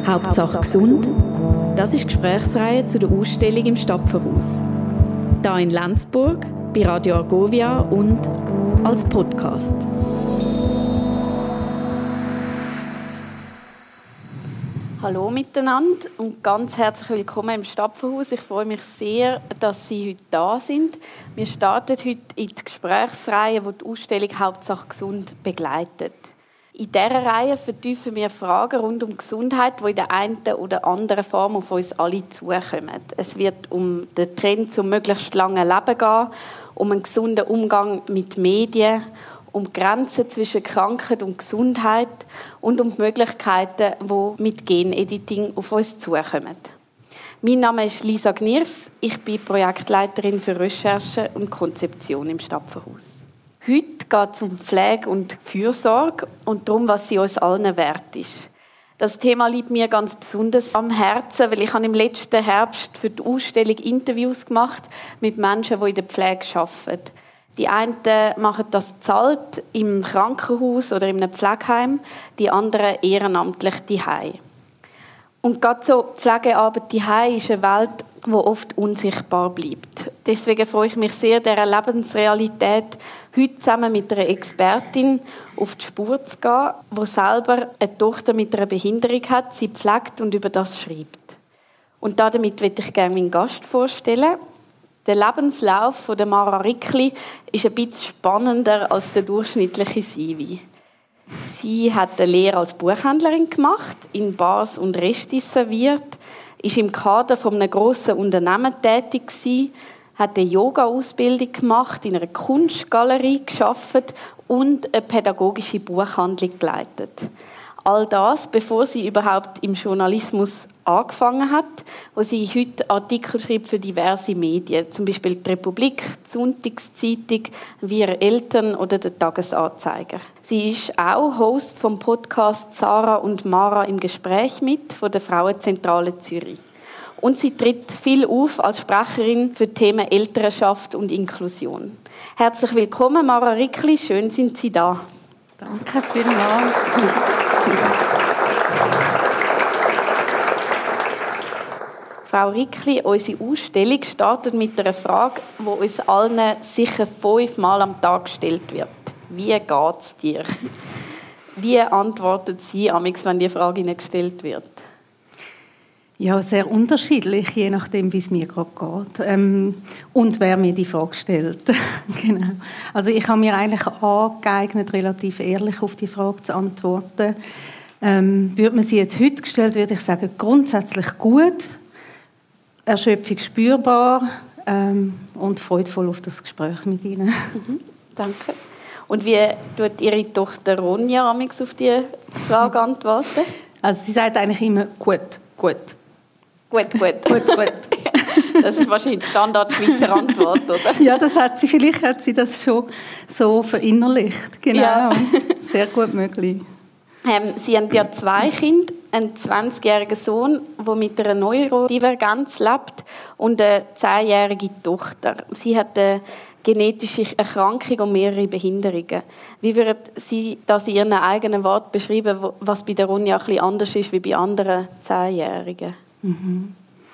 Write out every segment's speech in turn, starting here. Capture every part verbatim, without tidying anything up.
Hauptsache gesund. Das ist die Gesprächsreihe zu der Ausstellung im Stapferhaus. Hier in Lenzburg, bei Radio Argovia und als Podcast. Hallo miteinander und ganz herzlich willkommen im Stapferhaus. Ich freue mich sehr, dass Sie heute da sind. Wir starten heute in die Gesprächsreihe, die die Ausstellung Hauptsache gesund begleitet. In dieser Reihe vertiefen wir Fragen rund um Gesundheit, die in der einen oder anderen Form auf uns alle zukommen. Es wird um den Trend zum möglichst langen Leben gehen, um einen gesunden Umgang mit Medien, um die Grenzen zwischen Krankheit und Gesundheit und um die Möglichkeiten, die mit Genediting auf uns zukommen. Mein Name ist Lisa Gniers, ich bin Projektleiterin für Recherche und Konzeption im Stapferhaus. Heute geht es um Pflege und Fürsorge und darum, was sie uns allen wert ist. Das Thema liegt mir ganz besonders am Herzen, weil ich im letzten Herbst für die Ausstellung Interviews gemacht mit Menschen, die in der Pflege arbeiten. Die einen machen das zahlt im Krankenhaus oder in einem Pflegeheim, die anderen ehrenamtlich daheim. Und gerade so Pflegearbeit daheim ist eine Welt, die oft unsichtbar bleibt. Deswegen freue ich mich sehr, dieser Lebensrealität heute zusammen mit einer Expertin auf die Spur zu gehen, die selber eine Tochter mit einer Behinderung hat, sie pflegt und über das schreibt. Und damit möchte ich gerne meinen Gast vorstellen. Der Lebenslauf von der Mara Rickli ist ein bisschen spannender als der durchschnittliche Sivi. Sie hat eine Lehre als Buchhändlerin gemacht, in Bars und Restis serviert, ist im Kader von einem grossen Unternehmen tätig gewesen, hat eine Yoga-Ausbildung gemacht, in einer Kunstgalerie gearbeitet und eine pädagogische Buchhandlung geleitet. All das, bevor sie überhaupt im Journalismus angefangen hat, wo sie heute Artikel schreibt für diverse Medien, zum Beispiel die Republik, die Sonntagszeitung, Wir Eltern oder der Tagesanzeiger. Sie ist auch Host vom Podcast Sarah und Mara im Gespräch mit von der Frauenzentrale Zürich. Und sie tritt viel auf als Sprecherin für Themen Elternschaft und Inklusion. Herzlich willkommen, Mara Rickli, schön sind Sie da. Danke vielmals. Frau Rickli, unsere Ausstellung startet mit einer Frage, die uns allen sicher fünfmal am Tag gestellt wird. Wie geht's dir? Wie antwortet Sie amigs, wenn die Frage Ihnen gestellt wird? Ja, sehr unterschiedlich, je nachdem, wie es mir gerade geht. Ähm, und wer mir die Frage stellt. Genau. Also ich habe mir eigentlich angeeignet, relativ ehrlich auf die Frage zu antworten. Ähm, würde man sie jetzt heute gestellt, würde ich sagen, grundsätzlich gut, Erschöpfung spürbar ähm, und freudvoll auf das Gespräch mit Ihnen. Mhm, danke. Und wie tut Ihre Tochter Ronja amigs auf die Frage antworten? Also sie sagt eigentlich immer gut, gut. Gut, gut. gut, gut. Das ist wahrscheinlich die Standard-Schweizer Antwort, oder? Ja, das hat sie, vielleicht hat sie das schon so verinnerlicht. Genau, ja. Sehr gut möglich. Ähm, sie haben ja zwei Kinder, einen zwanzigjährigen Sohn, der mit einer Neurodivergenz lebt, und eine zehnjährige Tochter. Sie hat eine genetische Erkrankung und mehrere Behinderungen. Wie würden Sie das in Ihren eigenen Worten beschreiben, was bei der Ronja ein bisschen anders ist wie bei anderen Zehnjährigen? Mhm.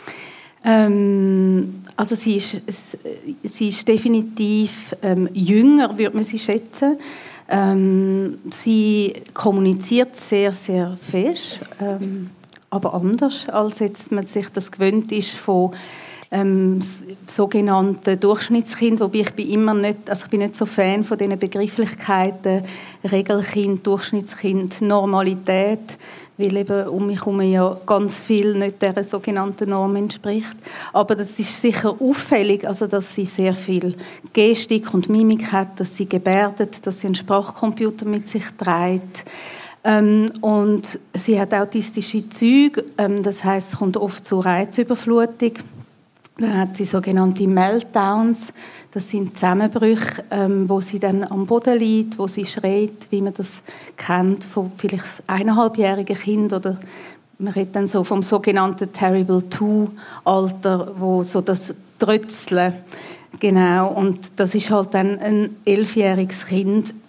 Ähm, also sie ist, sie ist definitiv ähm, jünger, würde man sie schätzen. Ähm, sie kommuniziert sehr, sehr fest, ähm, aber anders, als jetzt man sich das gewöhnt ist von ähm, sogenannten Durchschnittskind, wobei ich bin immer nicht, also ich bin nicht so Fan von diesen Begrifflichkeiten Regelkind, Durchschnittskind, Normalität, weil eben um mich herum ja ganz viel nicht dieser sogenannten Norm entspricht. Aber das ist sicher auffällig, also dass sie sehr viel Gestik und Mimik hat, dass sie gebärdet, dass sie einen Sprachcomputer mit sich trägt. Ähm, und sie hat autistische Züge, ähm, das heisst, es kommt oft zu Reizüberflutung. Dann hat sie sogenannte Meltdowns, das sind Zusammenbrüche, ähm, wo sie dann am Boden liegt, wo sie schreit, wie man das kennt von vielleicht eineinhalbjährigen Kind, oder man redet dann so vom sogenannten Terrible Two-Alter, wo so das Trötzeln, genau, und das ist halt dann ein elfjähriges Kind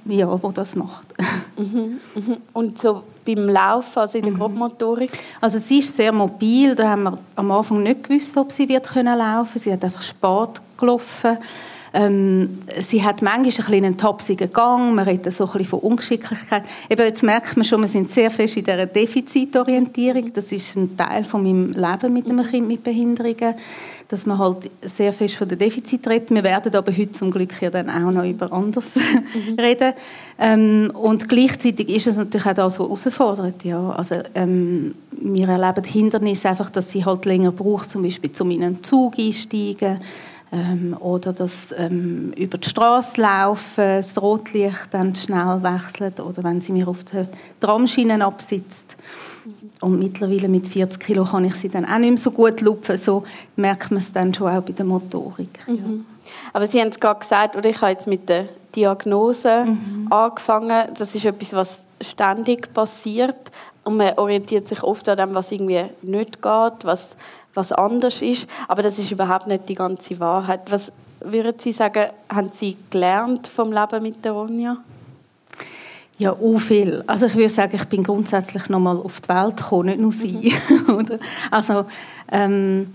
ja, wo das macht. Mhm, mhm. Und so beim Laufen, also in der Grobmotorik? Also sie ist sehr mobil. Da haben wir am Anfang nicht gewusst, ob sie wird können laufen. Sie hat einfach Sport gelaufen. Ähm, sie hat manchmal ein bisschen einen tapsigen Gang. Man redet so ein bisschen von Ungeschicklichkeit. Eben, jetzt merkt man schon, wir sind sehr fest in dieser Defizitorientierung. Das ist ein Teil von meinem Leben mit einem Kind mit Behinderungen, dass man halt sehr fest von der Defizit redet. Wir werden aber heute zum Glück ja dann auch noch über anderes mhm. reden. Ähm, und gleichzeitig ist es natürlich auch das, was herausfordert. Ja. Also, ähm, wir erleben Hindernisse einfach, dass sie halt länger braucht, zum Beispiel zum in einen Zug einsteigen ähm, oder dass ähm, über die Straße laufen, das Rotlicht dann schnell wechselt oder wenn sie mir auf der Tramschiene absitzt. Und mittlerweile mit vierzig Kilo kann ich sie dann auch nicht mehr so gut lupfen. So merkt man es dann schon auch bei der Motorik. Mhm. Ja. Aber Sie haben es gerade gesagt, oder ich habe jetzt mit der Diagnose mhm. angefangen. Das ist etwas, was ständig passiert. Und man orientiert sich oft an dem, was irgendwie nicht geht, was, was anders ist. Aber das ist überhaupt nicht die ganze Wahrheit. Was würden Sie sagen, haben Sie gelernt vom Leben mit der Ronja? Ja, auch viel. Also ich würde sagen, ich bin grundsätzlich noch mal auf die Welt gekommen, nicht nur sie. Mhm. Oder? Also ähm,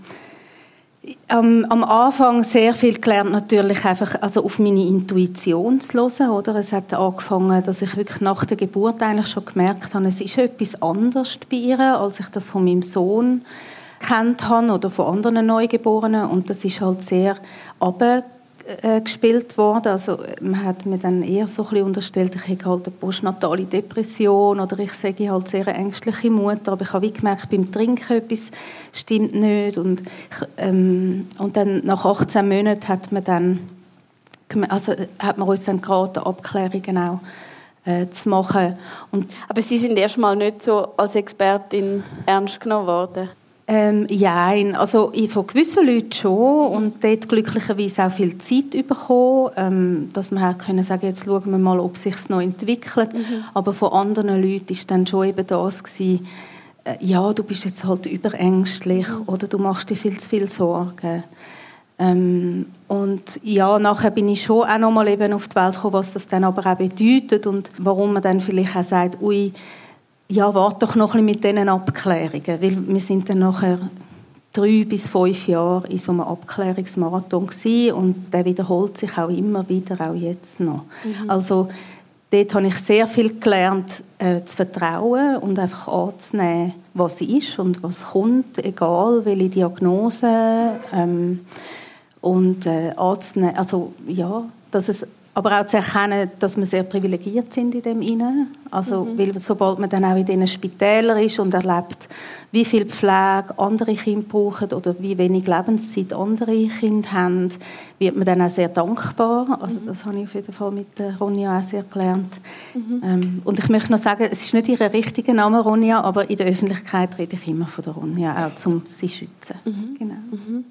am, am Anfang sehr viel gelernt, natürlich einfach also auf meine Intuition zu hören. Oder? Es hat angefangen, dass ich wirklich nach der Geburt eigentlich schon gemerkt habe, es ist etwas anderes bei ihr, als ich das von meinem Sohn kennt habe oder von anderen Neugeborenen. Und das ist halt sehr runter gespielt worden. Also man hat mir dann eher so ein bisschen unterstellt, ich hätte halt eine postnatale Depression oder ich sage halt sehr eine ängstliche Mutter, aber ich habe wie gemerkt, beim Trinken etwas stimmt nicht und, ich, ähm, und dann nach achtzehn Monaten hat man dann also hat man uns dann geraten, Abklärungen auch äh, zu machen. Und aber Sie sind erst mal nicht so als Expertin ernst genommen worden? Ähm, ja, also ich von gewissen Leuten schon und dort glücklicherweise auch viel Zeit bekommen, ähm, dass man halt können sagen, jetzt schauen wir mal, ob sich es noch entwickelt. Mhm. Aber von anderen Leuten war dann schon eben das gewesen, äh, ja, du bist jetzt halt überängstlich mhm. oder du machst dir viel zu viel Sorgen. Ähm, und ja, nachher bin ich schon auch noch mal eben auf die Welt gekommen, was das dann aber auch bedeutet und warum man dann vielleicht auch sagt, ui, ja, warte doch noch ein bisschen mit diesen Abklärungen, weil wir sind dann nachher drei bis fünf Jahre in so einem Abklärungsmarathon gewesen und der wiederholt sich auch immer wieder, auch jetzt noch. Mhm. Also dort habe ich sehr viel gelernt, äh, zu vertrauen und einfach anzunehmen, was ist und was kommt, egal welche Diagnose ähm, und äh, anzunehmen, also ja, dass es aber auch zu erkennen, dass wir sehr privilegiert sind in dem Innen. Also, mhm. weil sobald man dann auch in diesen Spitälern ist und erlebt, wie viel Pflege andere Kinder brauchen oder wie wenig Lebenszeit andere Kinder haben, wird man dann auch sehr dankbar. Also, mhm. das habe ich auf jeden Fall mit der Ronja auch sehr gelernt. Mhm. Ähm, und ich möchte noch sagen, es ist nicht ihr richtiger Name, Ronja, aber in der Öffentlichkeit rede ich immer von der Ronja, auch um sie zu schützen. Mhm. Genau. Mhm.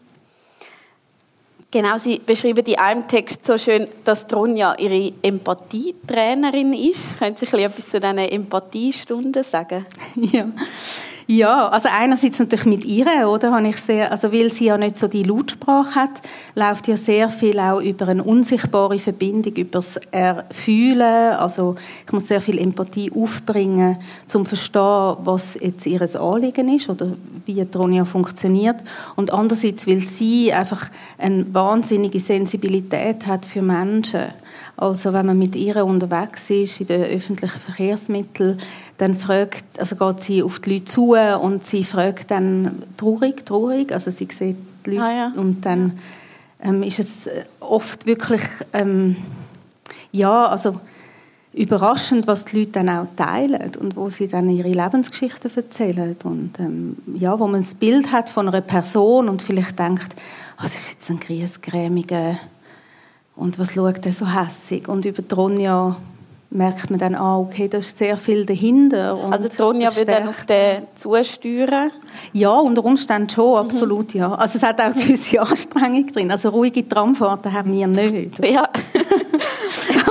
Genau, Sie beschreiben in einem Text so schön, dass Ronja ihre Empathietrainerin ist. Können Sie etwas zu diesen Empathiestunden sagen? Ja. Ja, also einerseits natürlich mit ihr, oder, habe ich sehr, also weil sie ja nicht so die Lautsprache hat, läuft ja sehr viel auch über eine unsichtbare Verbindung, über das Erfühlen, also ich muss sehr viel Empathie aufbringen, um zu verstehen, was jetzt ihr Anliegen ist oder wie Ronja funktioniert und andererseits, weil sie einfach eine wahnsinnige Sensibilität hat für Menschen. Also wenn man mit ihr unterwegs ist, in den öffentlichen Verkehrsmitteln, dann fragt, also geht sie auf die Leute zu und sie fragt dann traurig, traurig, also sie sieht die Leute ah, ja. und dann ähm, ist es oft wirklich, ähm, ja, also überraschend, was die Leute dann auch teilen und wo sie dann ihre Lebensgeschichten erzählen und ähm, ja, wo man das Bild hat von einer Person und vielleicht denkt, oh, das ist jetzt ein griesgrämiger und was schaut der so hässig? Und über die Ronja merkt man dann, ah, okay, da ist sehr viel dahinter. Und also die Ronja würde dann auf den zusteuern? Ja, unter Umständen schon, absolut, mhm. ja. Also es hat auch eine gewisse Anstrengung drin. Also ruhige Tramfahrten haben wir nicht. Ja.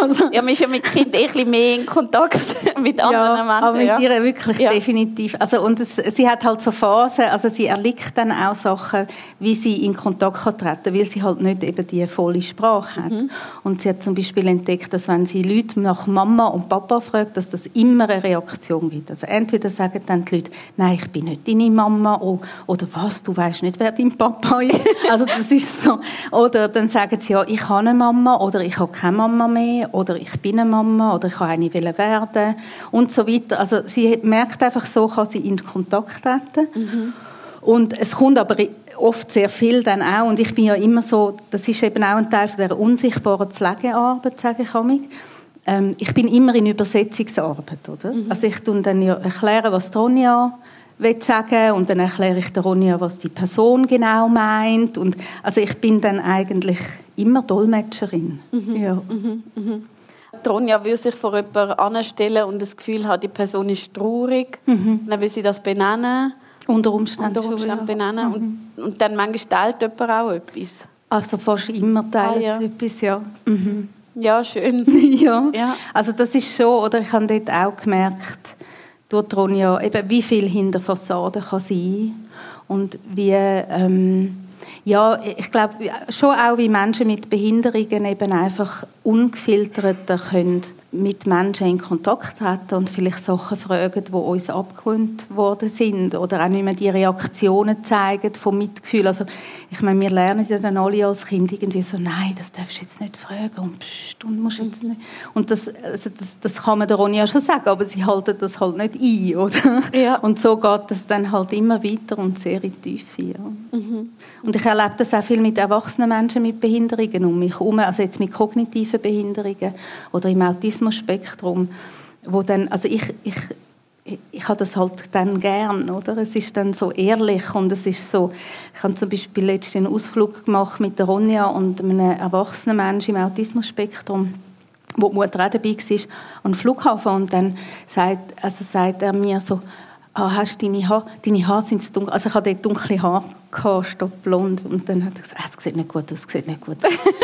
Also, ja, man ist ja mit Kindern ein bisschen mehr in Kontakt mit anderen ja, Menschen. aber mit ja. ihr wirklich ja. definitiv. Also, und es, sie hat halt so Phasen, also sie erlickt dann auch Sachen, wie sie in Kontakt kann treten, weil sie halt nicht eben die volle Sprache hat. Mhm. Und sie hat zum Beispiel entdeckt, dass wenn sie Leute nach Mama und Papa fragt, dass das immer eine Reaktion gibt. Also entweder sagen dann die Leute, nein, ich bin nicht deine Mama, oder was, du weißt nicht, wer dein Papa ist. Also das ist so. Oder dann sagen sie, ja, ich habe eine Mama, oder ich habe keine Mama mehr, oder ich bin eine Mama, oder ich kann eine werden und so weiter. Also sie merkt einfach, so kann sie in Kontakt treten. Mhm. Und es kommt aber oft sehr viel dann auch, und ich bin ja immer so, das ist eben auch ein Teil von der unsichtbaren Pflegearbeit, sage ich amig. Ähm, ich bin immer in Übersetzungsarbeit, oder? Mhm. Also ich tue dann ja erklären, was Ronja will sagen, und dann erkläre ich der Ronja, was die Person genau meint, und also ich bin dann eigentlich immer Dolmetscherin. Mhm. Ja. Mhm. Mhm. Ronja will sich vor jemanden anstellen und das Gefühl hat, die Person ist traurig, mhm. dann will sie das benennen. Unter Umständen, Unter Umständen benennen. Mhm. Und, und dann manchmal teilt jemand auch etwas. Also fast immer teilt ah, ja. sie etwas, ja. Mhm. Ja, schön. ja. ja, also das ist schon, oder ich habe dort auch gemerkt, durch Ronja, eben, wie viel hinter Fassaden kann sein und wie, ähm, ja, ich glaube schon auch, wie Menschen mit Behinderungen eben einfach ungefilterter können mit Menschen in Kontakt treten und vielleicht Sachen fragen, die uns abgewohnt worden sind oder auch nicht mehr die Reaktionen zeigen vom Mitgefühl. Also ich meine, wir lernen ja dann alle als Kind irgendwie so, nein, das darfst du jetzt nicht fragen und pst, und musst jetzt nicht. Und das, also das, das kann man der Ronja schon sagen, aber sie halten das halt nicht ein, oder? Ja. Und so geht das dann halt immer weiter und sehr in die Tiefe. Ja. Mhm. Und ich erlebe das auch viel mit erwachsenen Menschen mit Behinderungen um mich herum, also jetzt mit kognitiven Behinderungen oder im Autismus-Spektrum, wo dann, also ich, ich, ich, ich habe das halt dann gern, oder? Es ist dann so ehrlich und es ist so, ich habe zum Beispiel letztens einen Ausflug gemacht mit der Ronja und einem erwachsenen Menschen im Autismus-Spektrum, wo die Mutter auch dabei war, an den Flughafen, und dann sagt, also sagt er mir so, ah, hast deine Haare, deine Haare sind zu dunkel. Also ich hatte dort dunkle Haare gehabt, statt blond. Und dann hat er gesagt, ah, es sieht nicht gut aus, es sieht nicht gut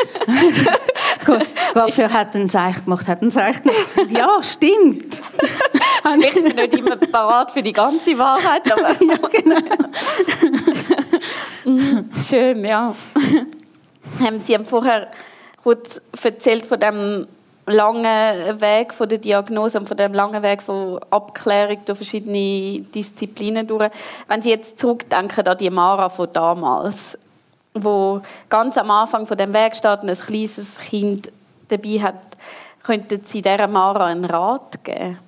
aus. Gaffel hat einen Zeichen gemacht, hat einen Zeichen gemacht. Ja, stimmt. Ich bin nicht immer parat für die ganze Wahrheit, aber ja, genau. Schön, ja. Sie haben vorher kurz erzählt von dem langen Weg von der Diagnose und von dem langen Weg von Abklärung durch verschiedene Disziplinen durch. Wenn Sie jetzt zurückdenken an die Mara von damals, wo ganz am Anfang von dem Weg steht und ein kleines Kind dabei hat, könnten Sie dieser Mara einen Rat geben?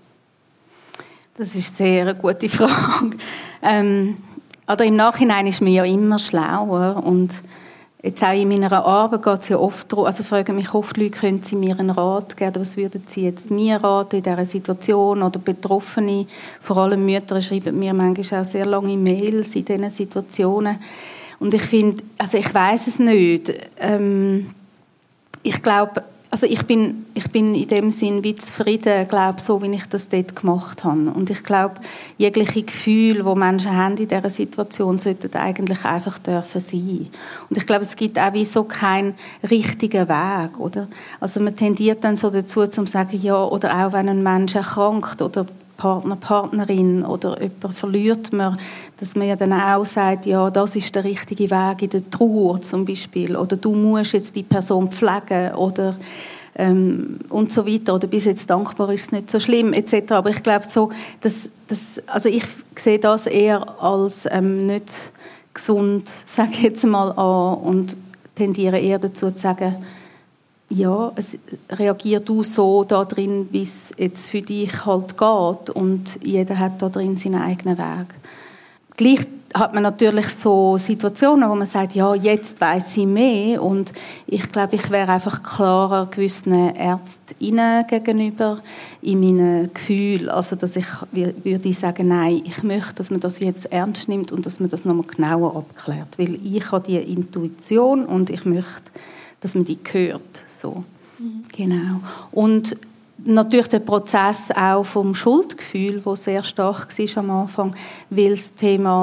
Das ist sehr eine gute Frage. Ähm, oder im Nachhinein ist man ja immer schlauer, und jetzt auch in meiner Arbeit geht es ja oft darum, also fragen mich oft Leute, können Sie mir einen Rat geben, was würden Sie jetzt mir raten in dieser Situation, oder Betroffene, vor allem Mütter schreiben mir manchmal auch sehr lange Mails in diesen Situationen, und ich finde, also ich weiss es nicht, ähm, ich glaube, also ich bin, ich bin in dem Sinn wie zufrieden, glaube, so wie ich das dort gemacht habe. Und ich glaube, jegliche Gefühle, die Menschen haben in dieser Situation, sollten eigentlich einfach dürfen sein. Und ich glaube, es gibt auch wie so keinen richtigen Weg, oder? Also man tendiert dann so dazu, zu sagen, ja, oder auch wenn ein Mensch erkrankt oder Partner, Partnerin oder jemand verliert man, dass man ja dann auch sagt, ja, das ist der richtige Weg in der Trauer zum Beispiel, oder du musst jetzt die Person pflegen, oder ähm, und so weiter, oder bis jetzt dankbar ist es nicht so schlimm, et cetera. Aber ich glaube so, dass, dass, also ich sehe das eher als ähm, nicht gesund, sage ich jetzt mal, an, und tendiere eher dazu zu sagen, ja, es reagier du so da drin, wie es jetzt für dich halt geht, und jeder hat da drin seinen eigenen Weg. Gleich hat man natürlich so Situationen, wo man sagt, ja, jetzt weiss ich mehr, und ich glaube, ich wäre einfach klarer gewissen Ärztinnen gegenüber in meinen Gefühlen, also dass ich würde sagen, nein, ich möchte, dass man das jetzt ernst nimmt und dass man das nochmal genauer abklärt, weil ich habe die Intuition und ich möchte, dass man die hört. So. Mhm. Genau. Und natürlich der Prozess auch vom Schuldgefühl, der sehr stark war am Anfang, weil das Thema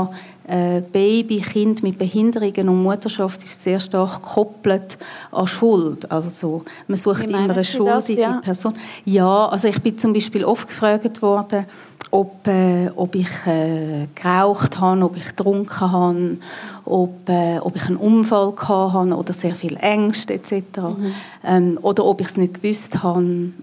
äh, Baby, Kind mit Behinderungen und Mutterschaft ist sehr stark gekoppelt an Schuld. Also man sucht immer eine schuldige ja? Person. Ja, also ich bin zum Beispiel oft gefragt worden, ob, äh, ob ich äh, geraucht habe, ob ich getrunken habe, ob, äh, ob ich einen Unfall hatte oder sehr viel Ängste et cetera. Mhm. Ähm, oder ob ich es nicht gewusst habe.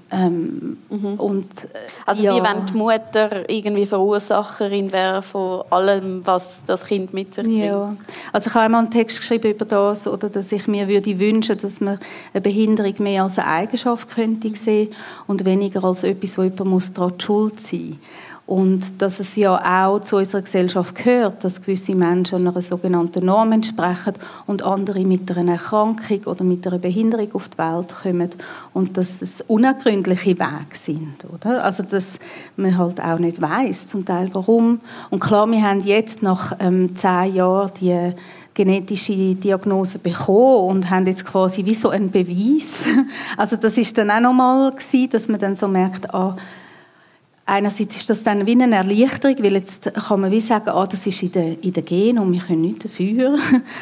Ähm, mhm. und, äh, also ja. wie wenn die Mutter irgendwie Verursacherin wäre von allem, was das Kind mit sich bringt. Ja. Also ich habe einmal einen Text geschrieben über das, oder dass ich mir würde wünschen, dass man eine Behinderung mehr als eine Eigenschaft könnte sehen und weniger als etwas, wo jemand muss daran die schuld sein muss. Und dass es ja auch zu unserer Gesellschaft gehört, dass gewisse Menschen einer sogenannten Norm entsprechen und andere mit einer Erkrankung oder mit einer Behinderung auf die Welt kommen und dass es unergründliche Wege sind, oder? Also dass man halt auch nicht weiss, zum Teil warum. Und klar, wir haben jetzt nach ähm, zehn Jahren die genetische Diagnose bekommen und haben jetzt quasi wie so einen Beweis. Also das ist dann auch nochmal gewesen, dass man dann so merkt, ah, einerseits ist das dann wie eine Erleichterung, weil jetzt kann man wie sagen, ah, das ist in den, in den Genen und wir können nichts dafür.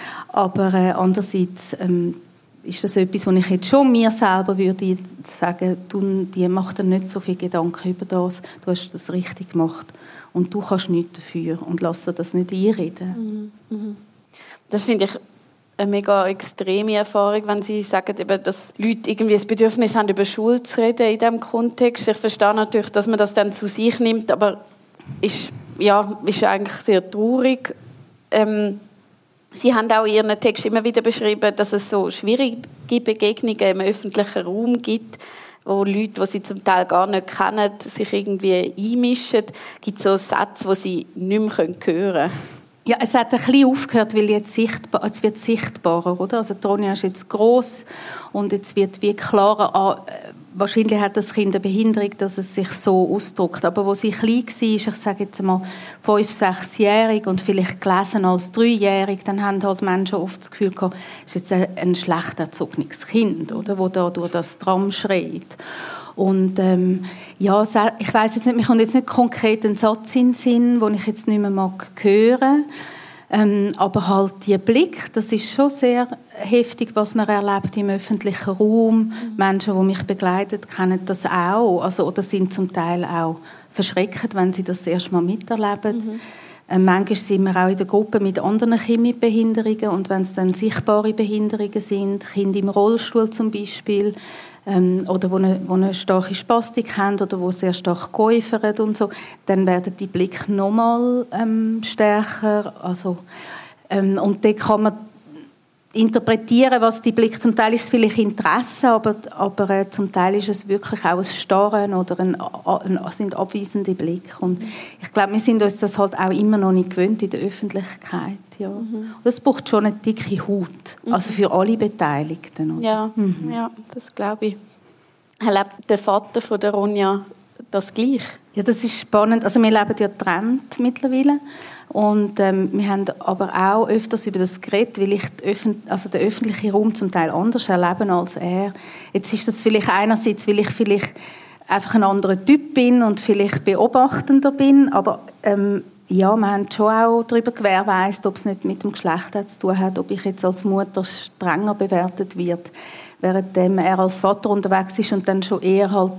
Aber äh, andererseits ähm, ist das etwas, wo ich jetzt schon mir selber würde sagen, du, die macht dir nicht so viel Gedanken über das, du hast das richtig gemacht und du kannst nichts dafür und lass dir das nicht einreden. Mhm. Mhm. Das finde ich eine mega extreme Erfahrung, wenn Sie sagen, dass Leute irgendwie das Bedürfnis haben, über Schuld zu reden in diesem Kontext. Ich verstehe natürlich, dass man das dann zu sich nimmt, aber ist, ja, ist eigentlich sehr traurig. Ähm, Sie haben auch in Ihren Text immer wieder beschrieben, dass es so schwierige Begegnungen im öffentlichen Raum gibt, wo Leute, die Sie zum Teil gar nicht kennen, sich irgendwie einmischen. Gibt es so Sätze, die Sie nicht mehr hören können? Ja, es hat ein bisschen aufgehört, weil jetzt, sichtbar, jetzt wird sichtbarer, oder? Also Ronja ist jetzt gross und jetzt wird wie klarer, ah, wahrscheinlich hat das Kind eine Behinderung, dass es sich so ausdrückt. Aber wo sie klein war, ich sage jetzt mal fünf-, sechsjährig und vielleicht gelesen als dreijährig, dann haben halt Menschen oft das Gefühl gehabt, es ist jetzt ein, ein schlecht erzogenes Kind, oder? Wo da durch das Tram schreit. Und ähm, ja, ich weiss jetzt nicht, mir kommt jetzt nicht konkret ein Satz in den Sinn, den ich jetzt nicht mehr mag hören. Ähm, aber halt der Blick, das ist schon sehr heftig, was man erlebt im öffentlichen Raum. Mhm. Menschen, die mich begleiten, kennen das auch. Also, oder sind zum Teil auch verschreckt, wenn sie das erst mal miterleben. Mhm. Ähm, manchmal sind wir auch in der Gruppe mit anderen Kindern mit Behinderungen. Und wenn es dann sichtbare Behinderungen sind, Kinder im Rollstuhl zum Beispiel, ähm, oder wo eine, wo eine starke Spastik haben oder wo sehr stark geäufert und so, dann werden die Blicke nochmal ähm, stärker. Also, ähm, und dann kann man interpretieren, was die Blick, zum Teil ist es vielleicht Interesse, aber, aber äh, zum Teil ist es wirklich auch ein Starren oder ein, ein, sind abweisende Blicke. Und ich glaube, wir sind uns das halt auch immer noch nicht gewöhnt in der Öffentlichkeit. Ja. Mhm. Und es braucht schon eine dicke Haut, mhm. also für alle Beteiligten. Oder? Ja, mhm. ja, das glaube ich. Erlebt der Vater von der Ronja das gleich? Ja, das ist spannend. Also wir leben ja getrennt mittlerweile. Und ähm, wir haben aber auch öfters über das geredet, weil ich Öffn- also den öffentlichen Raum zum Teil anders erlebe als er. Jetzt ist das vielleicht einerseits, weil ich vielleicht einfach ein anderer Typ bin und vielleicht beobachtender bin, aber ähm, ja, wir haben schon auch darüber gewährleistet, ob es nicht mit dem Geschlecht zu tun hat, ob ich jetzt als Mutter strenger bewertet wird, während er als Vater unterwegs ist und dann schon eher halt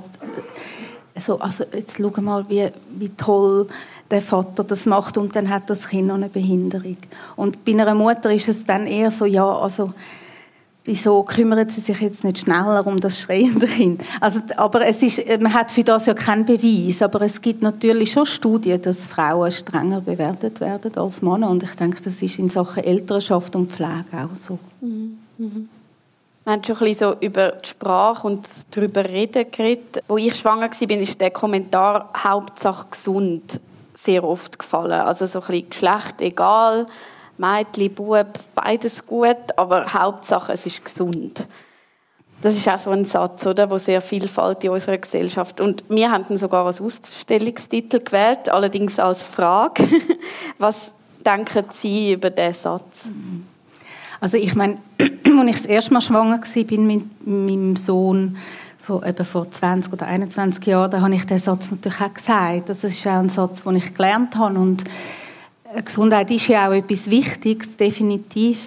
so, also jetzt schau mal, wie, wie toll der Vater das macht und dann hat das Kind noch eine Behinderung. Und bei einer Mutter ist es dann eher so, ja, also wieso kümmert sie sich jetzt nicht schneller um das schreiende Kind? Also, aber es ist, man hat für das ja keinen Beweis, aber es gibt natürlich schon Studien, dass Frauen strenger bewertet werden als Männer und ich denke, das ist in Sachen Elternschaft und Pflege auch so. Mhm. Mhm. Wir haben schon ein bisschen so über die Sprache und darüber reden geredet. Als ich schwanger war, ist der Kommentar «Hauptsache gesund» sehr oft gefallen. Also so ein bisschen Geschlecht egal, Mädchen, Bub, beides gut, aber Hauptsache es ist gesund. Das ist auch so ein Satz, oder, wo sehr Vielfalt in unserer Gesellschaft. Und wir haben ihn sogar als Ausstellungstitel gewählt, allerdings als Frage. Was denken Sie über diesen Satz? Also ich meine, als ich das erste Mal schwanger war mit meinem Sohn, vor, eben vor zwanzig oder einundzwanzig Jahren, da habe ich diesen Satz natürlich auch gesagt. Das ist auch ein Satz, den ich gelernt habe. Und Gesundheit ist ja auch etwas Wichtiges, definitiv.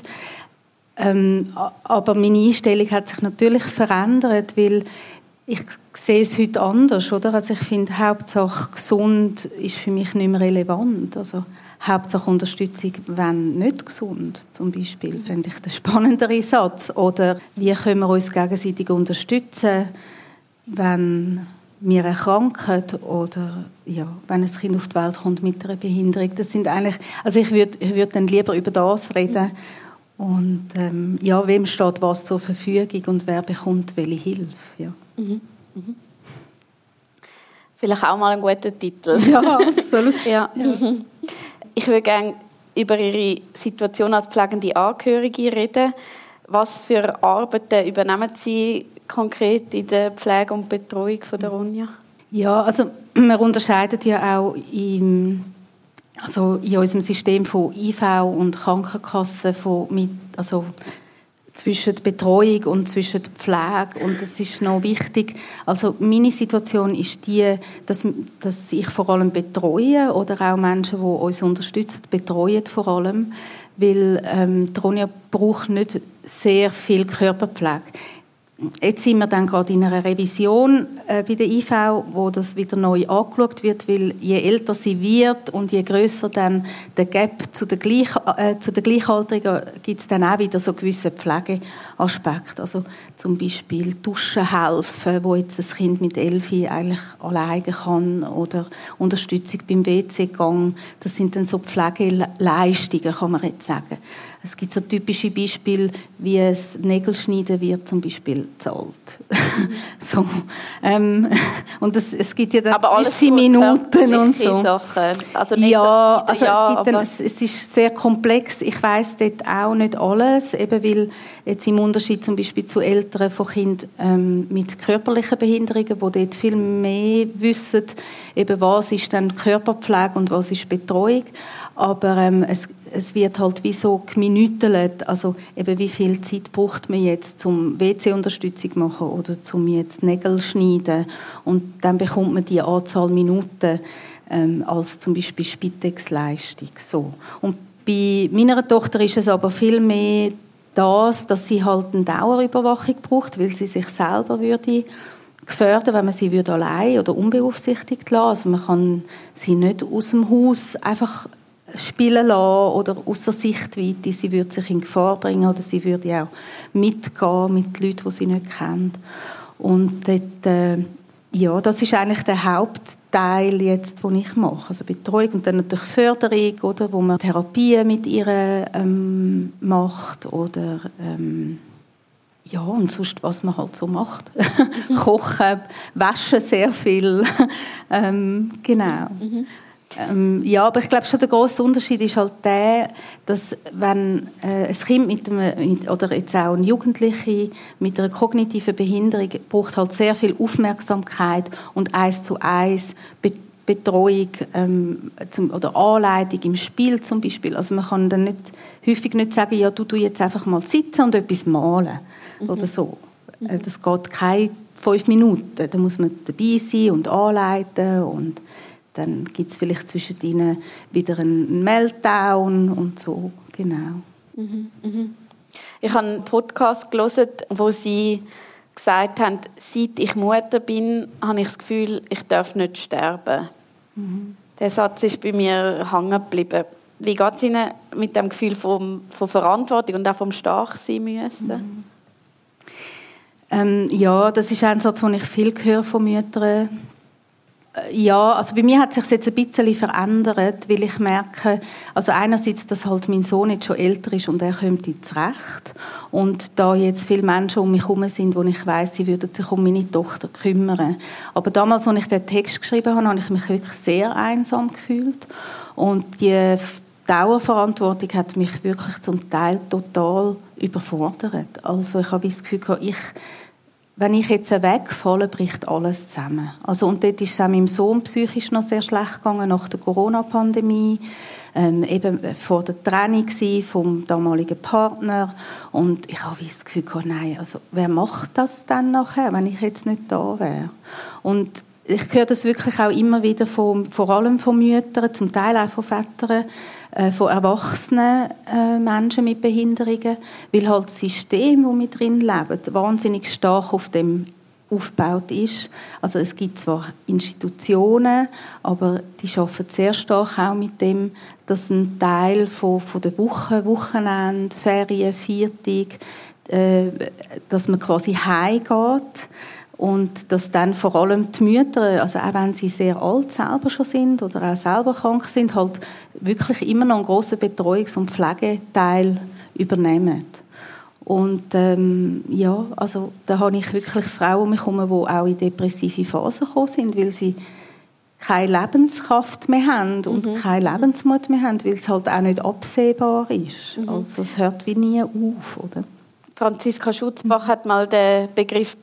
Ähm, aber meine Einstellung hat sich natürlich verändert, weil ich sehe es heute anders, oder? Also ich finde, Hauptsache gesund ist für mich nicht mehr relevant. Also Hauptsache Unterstützung, wenn nicht gesund, zum Beispiel, finde ich den spannenderen Satz. Oder wie können wir uns gegenseitig unterstützen, wenn wir erkranken oder ja, wenn ein Kind auf die Welt kommt mit einer Behinderung. Das sind eigentlich, also ich würde ich würd dann lieber über das reden und ähm, ja, wem steht was zur Verfügung und wer bekommt welche Hilfe. Ja. Mhm. Mhm. Vielleicht auch mal ein guter Titel. Ja, absolut. Ja. Ja. Ich würde gerne über Ihre Situation als pflegende Angehörige reden. Was für Arbeiten übernehmen Sie konkret in der Pflege und Betreuung von der Ronja? Ja, also wir unterscheiden ja auch im, also in unserem System von I V und Krankenkassen von mit, also zwischen Betreuung und zwischen Pflege, und das ist noch wichtig. Also meine Situation ist die, dass, dass ich vor allem betreue oder auch Menschen, die uns unterstützen, betreuen vor allem, weil ähm, die Ronja braucht nicht sehr viel Körperpflege. Jetzt sind wir dann gerade in einer Revision äh, bei der I V, wo das wieder neu angeschaut wird, weil je älter sie wird und je grösser dann der Gap zu den, Gleich, äh, zu den Gleichaltrigen, gibt es dann auch wieder so gewisse Pflegeaspekte. Also zum Beispiel Duschen helfen, wo jetzt ein Kind mit elf eigentlich alleine kann, oder Unterstützung beim W C-Gang. Das sind dann so Pflegeleistungen, kann man jetzt sagen. Es gibt so typische Beispiele, wie es Nägelschneiden wird zum Beispiel zahlt. so, ähm, und es, es gibt ja dann gewisse Minuten und so. Sachen. Also ja, also ja, es, gibt dann, es, es ist sehr komplex. Ich weiss dort auch nicht alles, eben weil jetzt im Unterschied zum Beispiel zu Eltern von Kindern ähm, mit körperlichen Behinderungen, die dort viel mehr wissen, eben was ist dann Körperpflege und was ist Betreuung. Aber ähm, es, es wird halt wie so geminütelt, also eben wie viel Zeit braucht man jetzt zum W C-Unterstützung machen oder zum jetzt Nägel schneiden, und dann bekommt man die Anzahl Minuten ähm, als zum Beispiel Spitex-Leistung. So. Und bei meiner Tochter ist es aber viel mehr das, dass sie halt eine Dauerüberwachung braucht, weil sie sich selber würde gefährden, wenn man sie würde allein oder unbeaufsichtigt lassen. Also man kann sie nicht aus dem Haus einfach spielen lassen oder außer Sichtweite. Sie würde sich in Gefahr bringen oder sie würde auch mitgehen mit Leuten, die sie nicht kennt. Und dort, äh, ja, das ist eigentlich der Hauptteil jetzt, den ich mache. Also Betreuung und dann natürlich Förderung, oder, wo man Therapien mit ihr ähm, macht oder ähm, ja, und sonst, was man halt so macht. Kochen, waschen sehr viel. ähm, genau. Mhm. Ähm, ja, aber ich glaube schon, der grosse Unterschied ist halt der, dass wenn äh, ein Kind mit einem, oder jetzt auch ein Jugendliche mit einer kognitiven Behinderung braucht halt sehr viel Aufmerksamkeit und eins zu eins Be- Betreuung ähm, zum, oder Anleitung im Spiel zum Beispiel. Also man kann dann nicht, häufig nicht sagen, ja, du tu jetzt einfach mal sitzen und etwas malen. Mhm. Oder so. Mhm. Das geht keine fünf Minuten. Da muss man dabei sein und anleiten, und dann gibt es vielleicht zwischen ihnen wieder einen Meltdown und so. Genau. Mhm. Mhm. Ich habe einen Podcast gelesen, wo Sie gesagt haben, seit ich Mutter bin, habe ich das Gefühl, ich darf nicht sterben. Mhm. Der Satz ist bei mir hängen geblieben. Wie geht es Ihnen mit dem Gefühl von, von Verantwortung und auch vom Starksein müssen? Mhm. Ähm, ja, das ist ein Satz, den ich viel höre von Müttern. Ja, also bei mir hat sich jetzt ein bisschen verändert, weil ich merke, also einerseits, dass halt mein Sohn jetzt schon älter ist und er kommt ins Recht, und da jetzt viele Menschen um mich herum sind, wo ich weiss, sie würden sich um meine Tochter kümmern. Aber damals, als ich den Text geschrieben habe, habe ich mich wirklich sehr einsam gefühlt, und die Dauerverantwortung hat mich wirklich zum Teil total überfordert. Also ich habe das Gefühl, ich wenn ich jetzt wegfalle, bricht alles zusammen. Also, und dort ist es auch meinem Sohn psychisch noch sehr schlecht gegangen, nach der Corona-Pandemie. Ähm, eben vor der Trennung vom damaligen Partner. Und ich habe das Gefühl, nein, also, wer macht das dann nachher, wenn ich jetzt nicht da wäre? Und ich höre das wirklich auch immer wieder, von, vor allem von Müttern, zum Teil auch von Vätern, äh, von erwachsenen äh, Menschen mit Behinderungen, weil halt das System, das wir drin leben, wahnsinnig stark auf dem aufgebaut ist. Also es gibt zwar Institutionen, aber die arbeiten sehr stark auch mit dem, dass ein Teil von, von der Woche, Wochenende, Ferien, Viertag, äh, dass man quasi heimgeht. Und dass dann vor allem die Mütter, also auch wenn sie sehr alt selber schon sind oder auch selber krank sind, halt wirklich immer noch einen grossen Betreuungs- und Pflegeteil übernehmen. Und ähm, ja, also da habe ich wirklich Frauen um mich herum, die auch in depressive Phasen gekommen sind, weil sie keine Lebenskraft mehr haben und mhm. keinen Lebensmut mehr haben, weil es halt auch nicht absehbar ist. Mhm. Also es hört wie nie auf, oder? Franziska Schutzbach hat mal den Begriff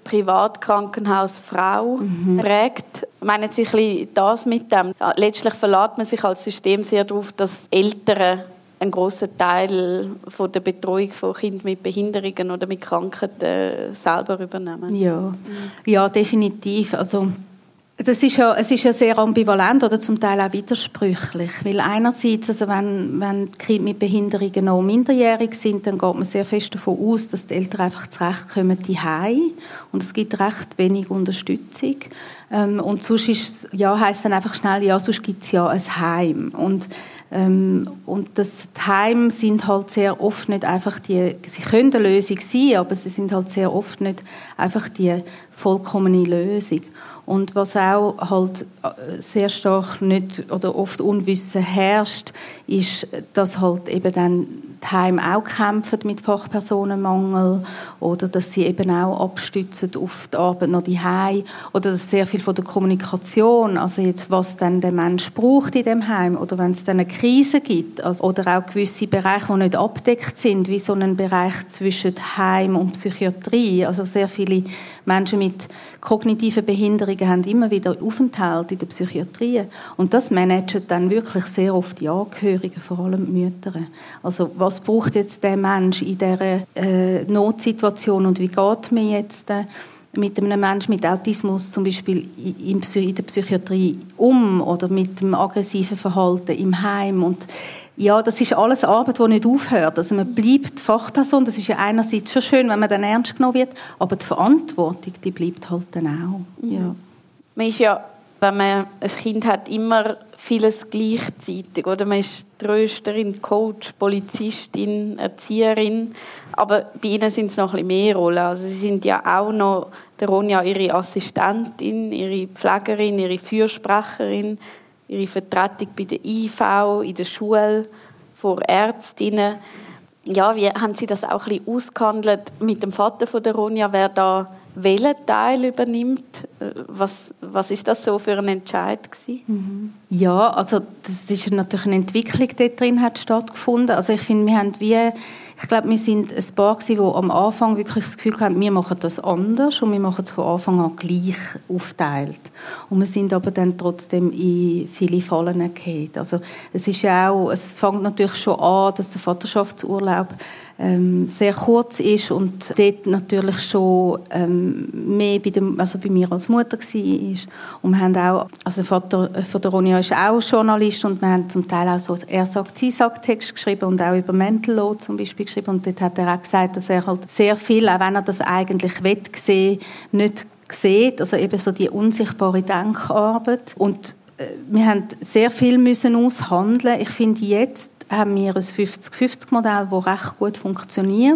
Privatkrankenhausfrau mhm. geprägt. Meinen Sie ein bisschen das mit dem? Letztlich verlässt man sich als System sehr darauf, dass Eltern einen grossen Teil von der Betreuung von Kindern mit Behinderungen oder mit Krankheiten selber übernehmen. Ja, mhm. ja, definitiv. Also das ist ja, es ist ja sehr ambivalent oder zum Teil auch widersprüchlich, weil einerseits, also wenn, wenn die Kinder mit Behinderungen noch minderjährig sind, dann geht man sehr fest davon aus, dass die Eltern einfach zurechtkommen daheim und es gibt recht wenig Unterstützung. Ähm, und sonst ist, ja, heisst dann einfach schnell, ja, sonst gibt es ja ein Heim. Und Ähm, und das Heim sind halt sehr oft nicht einfach die, sie können eine Lösung sein, aber sie sind halt sehr oft nicht einfach die vollkommene Lösung. Und was auch halt sehr stark nicht oder oft Unwissen herrscht, ist, dass halt eben dann die Heime auch kämpfen mit Fachpersonenmangel oder dass sie eben auch abstützen auf die Arbeit noch die Heim oder dass sehr viel von der Kommunikation, also jetzt was dann der Mensch braucht in dem Heim oder wenn es dann eine Krise gibt also, oder auch gewisse Bereiche, die nicht abdeckt sind, wie so ein Bereich zwischen Heim und Psychiatrie, also sehr viele Menschen mit kognitiven Behinderungen haben immer wieder Aufenthalte in der Psychiatrie und das managen dann wirklich sehr oft die Angehörigen, vor allem die Mütter. Also was braucht jetzt der Mensch in dieser äh, Notsituation und wie geht man jetzt äh, mit einem Menschen mit Autismus zum Beispiel in, in der Psychiatrie um oder mit dem aggressiven Verhalten im Heim und ja, das ist alles Arbeit, die nicht aufhört. Also man bleibt Fachperson, das ist ja einerseits schon schön, wenn man dann ernst genommen wird, aber die Verantwortung, die bleibt halt dann auch. Mhm. Ja. Man ist ja, wenn man ein Kind hat, immer vieles gleichzeitig. Oder? Man ist Trösterin, Coach, Polizistin, Erzieherin. Aber bei Ihnen sind es noch ein bisschen mehr Rollen. Also Sie sind ja auch noch, der Ronja, Ihre Assistentin, Ihre Pflegerin, Ihre Fürsprecherin, Ihre Vertretung bei der I V, in der Schule, vor Ärztinnen. Ja, wie haben Sie das auch ein bisschen ausgehandelt mit dem Vater von der Ronja, wer da welchen Teil übernimmt? Was, was ist das so für ein Entscheid gewesen? Ja, also das ist natürlich eine Entwicklung, die dort drin hat stattgefunden. Also ich finde, wir haben wie, ich glaube, wir sind ein Paar gewesen, die am Anfang wirklich das Gefühl hatten, wir machen das anders und wir machen es von Anfang an gleich aufteilt. Und wir sind aber dann trotzdem in viele Fallen gefallen. Also es ist ja auch, es fängt natürlich schon an, dass der Vaterschaftsurlaub ähm, sehr kurz ist und dort natürlich schon ähm, mehr bei, dem, also bei mir als Mutter war. Und wir haben auch, also der Vater von der Ronja ist auch Journalist und wir haben zum Teil auch so «Er sagt, sie sagt» Text geschrieben und auch über Mental Law zum Beispiel geschrieben. Und dort hat er auch gesagt, dass er halt sehr viel, auch wenn er das eigentlich will, sehen, nicht sieht, also eben so die unsichtbare Denkarbeit. Und äh, wir haben sehr viel müssen aushandeln. Ich finde, jetzt haben wir ein fünfzig fünfzig Modell, das recht gut funktioniert.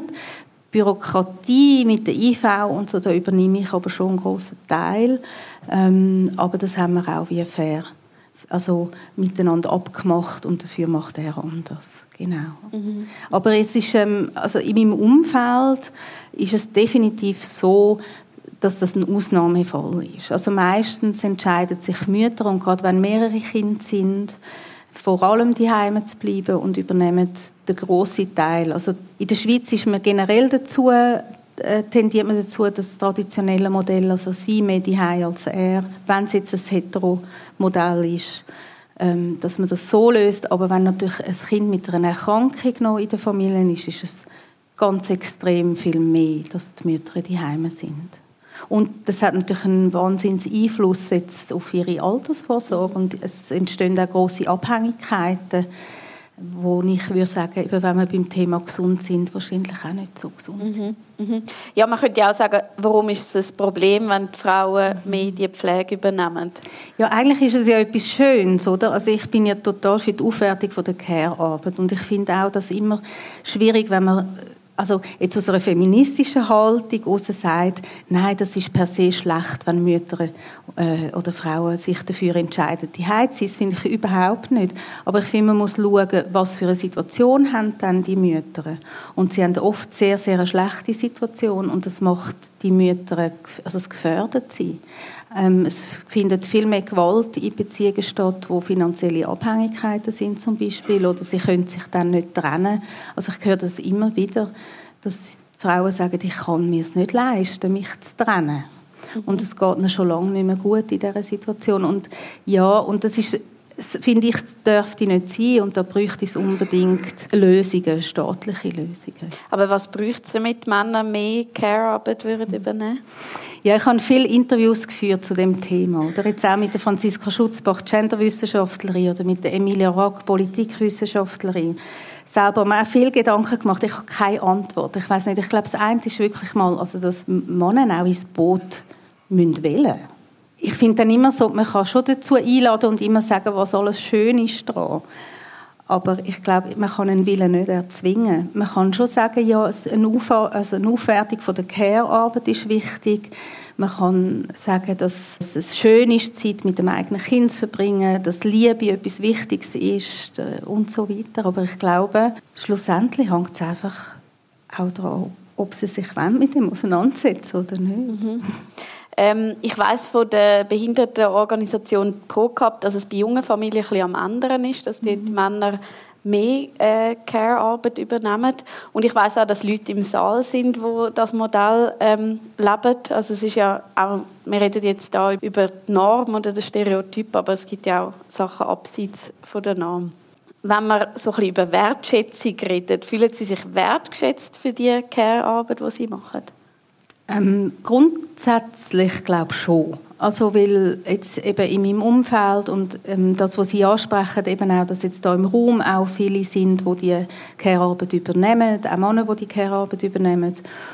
Bürokratie mit der I V und so, da übernehme ich aber schon einen grossen Teil. Ähm, aber das haben wir auch wie fair, also miteinander abgemacht und dafür macht er anders. Genau. Mhm. Aber es ist, ähm, also in meinem Umfeld ist es definitiv so, dass das ein Ausnahmefall ist. Also meistens entscheiden sich Mütter, und gerade wenn mehrere Kinder sind, vor allem die Heime zu bleiben und übernehmen den grossen Teil. Also in der Schweiz ist man generell dazu, äh, tendiert man dazu, das traditionelle Modell, also sie mehr die Heime als er, wenn es jetzt ein Hetero-Modell ist, ähm, dass man das so löst. Aber wenn natürlich ein Kind mit einer Erkrankung noch in der Familie ist, ist es ganz extrem viel mehr, dass die Mütter die Heime sind. Und das hat natürlich einen wahnsinnigen Einfluss jetzt auf ihre Altersvorsorge und es entstehen auch grosse Abhängigkeiten, wo ich würde sagen, wenn wir beim Thema gesund sind, wahrscheinlich auch nicht so gesund sind. Mhm. Mhm. Ja, man könnte ja auch sagen, warum ist es ein Problem, wenn die Frauen mehr die Pflege übernehmen? Ja, eigentlich ist es ja etwas Schönes, oder? Also ich bin ja total für die Aufwertung von der Care-Arbeit und ich finde auch, dass immer schwierig, wenn man also jetzt aus einer feministischen Haltung heraus sagt, nein, das ist per se schlecht, wenn Mütter äh, oder Frauen sich dafür entscheiden, die zu sein. Das finde ich überhaupt nicht. Aber ich finde, man muss schauen, was für eine Situation haben dann die Mütter. Und sie haben oft sehr, sehr eine schlechte Situation und das macht die Mütter, also es gefördert sie. Ähm, es findet viel mehr Gewalt in Beziehungen statt, wo finanzielle Abhängigkeiten sind zum Beispiel, oder sie können sich dann nicht trennen. Also ich höre das immer wieder, dass Frauen sagen, ich kann mir es nicht leisten, mich zu trennen. Mhm. Und es geht ihnen schon lange nicht mehr gut in dieser Situation. Und ja, und das ist, finde ich, dürfte nicht sein und da bräuchte es unbedingt Lösungen, staatliche Lösungen. Aber was bräuchte es, damit Männer mehr Care-Arbeit würden übernehmen? Ja, ich habe viele Interviews geführt zu dem Thema. Oder jetzt auch mit der Franziska Schutzbach, Genderwissenschaftlerin, oder mit der Emilia Rack, Politikwissenschaftlerin. Selber mir auch viele Gedanken gemacht. Ich habe keine Antwort. Ich weiß nicht. Ich glaube, das eine ist wirklich mal, also dass Männer auch ins Boot müssen wählen. Ich finde dann immer so, man kann schon dazu einladen und immer sagen, was alles schön ist daran. Aber ich glaube, man kann einen Willen nicht erzwingen. Man kann schon sagen, ja, eine, Auf- also eine Aufwertung von der Care-Arbeit ist wichtig. Man kann sagen, dass es schön ist, Zeit mit dem eigenen Kind zu verbringen, dass Liebe etwas Wichtiges ist und so weiter. Aber ich glaube, schlussendlich hängt es einfach auch daran, ob sie sich mit dem auseinandersetzen oder nicht. Mhm. Ähm, ich weiss von der Behindertenorganisation ProCap, dass es bei jungen Familien ein bisschen am anderen ist, dass die mhm. Männer mehr äh, Care-Arbeit übernehmen. Und ich weiss auch, dass Leute im Saal sind, die das Modell ähm, leben. Also es ist ja auch, wir reden jetzt da über die Norm oder den Stereotyp, aber es gibt ja auch Sachen abseits von der Norm. Wenn man so ein bisschen über Wertschätzung redet, fühlen Sie sich wertgeschätzt für die Care-Arbeit, die Sie machen? Ähm, grundsätzlich glaube ich schon. Also weil jetzt eben in meinem Umfeld und ähm, das, was Sie ansprechen, eben auch, dass jetzt da im Raum auch viele sind, die die Care-Arbeit übernehmen, auch Männer, die die Care-Arbeit übernehmen.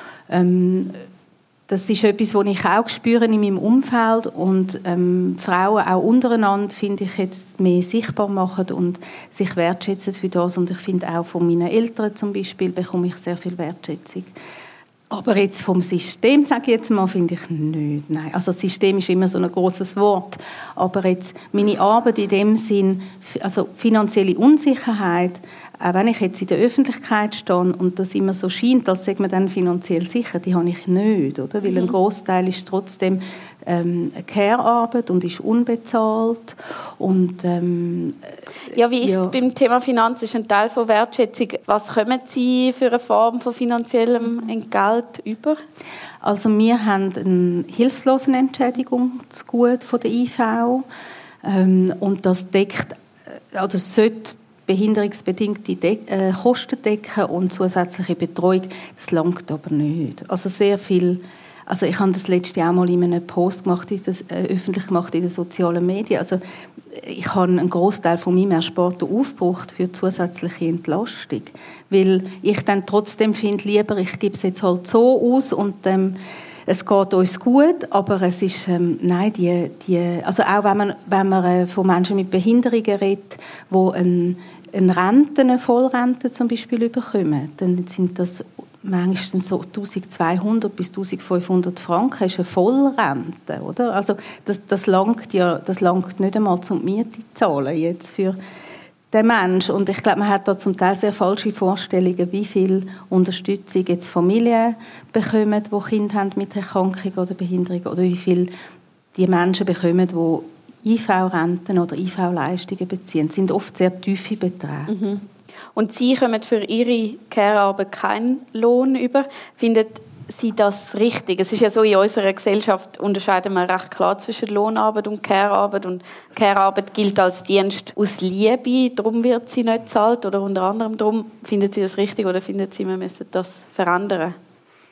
Ähm, das ist etwas, was ich auch spüre in meinem Umfeld und ähm, Frauen auch untereinander, finde ich, jetzt mehr sichtbar machen und sich wertschätzen für das. Und ich finde auch von meinen Eltern zum Beispiel bekomme ich sehr viel Wertschätzung. Aber jetzt vom System, sage ich jetzt mal, finde ich nicht. Nein, also das System ist immer so ein grosses Wort. Aber jetzt meine Arbeit in dem Sinn, also finanzielle Unsicherheit, auch wenn ich jetzt in der Öffentlichkeit stehe und das immer so scheint, als sei man dann finanziell sicher, die habe ich nicht, oder? Weil ein Großteil ist trotzdem ähm, Care-Arbeit und ist unbezahlt. Und, ähm, ja, wie ist ja. es beim Thema Finanz? Ist ein Teil von Wertschätzung. Was kommen Sie für eine Form von finanziellem Entgelt über? Also wir haben eine Hilfslosenentschädigung zu gut von der I V ähm, und das deckt, also sollte behinderungsbedingte De- äh, Kosten decken und zusätzliche Betreuung, das langt aber nicht. Also sehr viel, also ich habe das letzte Jahr mal in einem Post gemacht, das, äh, öffentlich gemacht in den sozialen Medien. Also ich habe einen Großteil von meinem Ersparten aufgebraucht für zusätzliche Entlastung, weil ich dann trotzdem finde, lieber ich gebe es jetzt halt so aus und ähm, es geht uns gut, aber es ist, ähm, nein, die, die, also auch wenn man, wenn man äh, von Menschen mit Behinderungen redet, die ein, eine Rente, eine Vollrente zum Beispiel bekommen, dann sind das manchmal so eintausendzweihundert bis eintausendfünfhundert Franken, das ist eine Vollrente, oder? Also das, das langt ja, das langt nicht einmal zum Miete zahlen jetzt für den Mensch. Und ich glaube, man hat da zum Teil sehr falsche Vorstellungen, wie viel Unterstützung jetzt Familien bekommen, die Kinder haben mit Erkrankung oder Behinderung, oder wie viel die Menschen bekommen, die I V-Renten oder I V-Leistungen beziehen. Das sind oft sehr tiefe Beträge. Mhm. Und Sie kommen für Ihre Care-Arbeit keinen Lohn über. Findet Sie das richtig? Es ist ja so, in unserer Gesellschaft unterscheiden wir recht klar zwischen Lohnarbeit und Care-Arbeit. Und Care-Arbeit gilt als Dienst aus Liebe, darum wird sie nicht bezahlt oder unter anderem darum. Findet Sie das richtig oder findet Sie, wir müssen das verändern?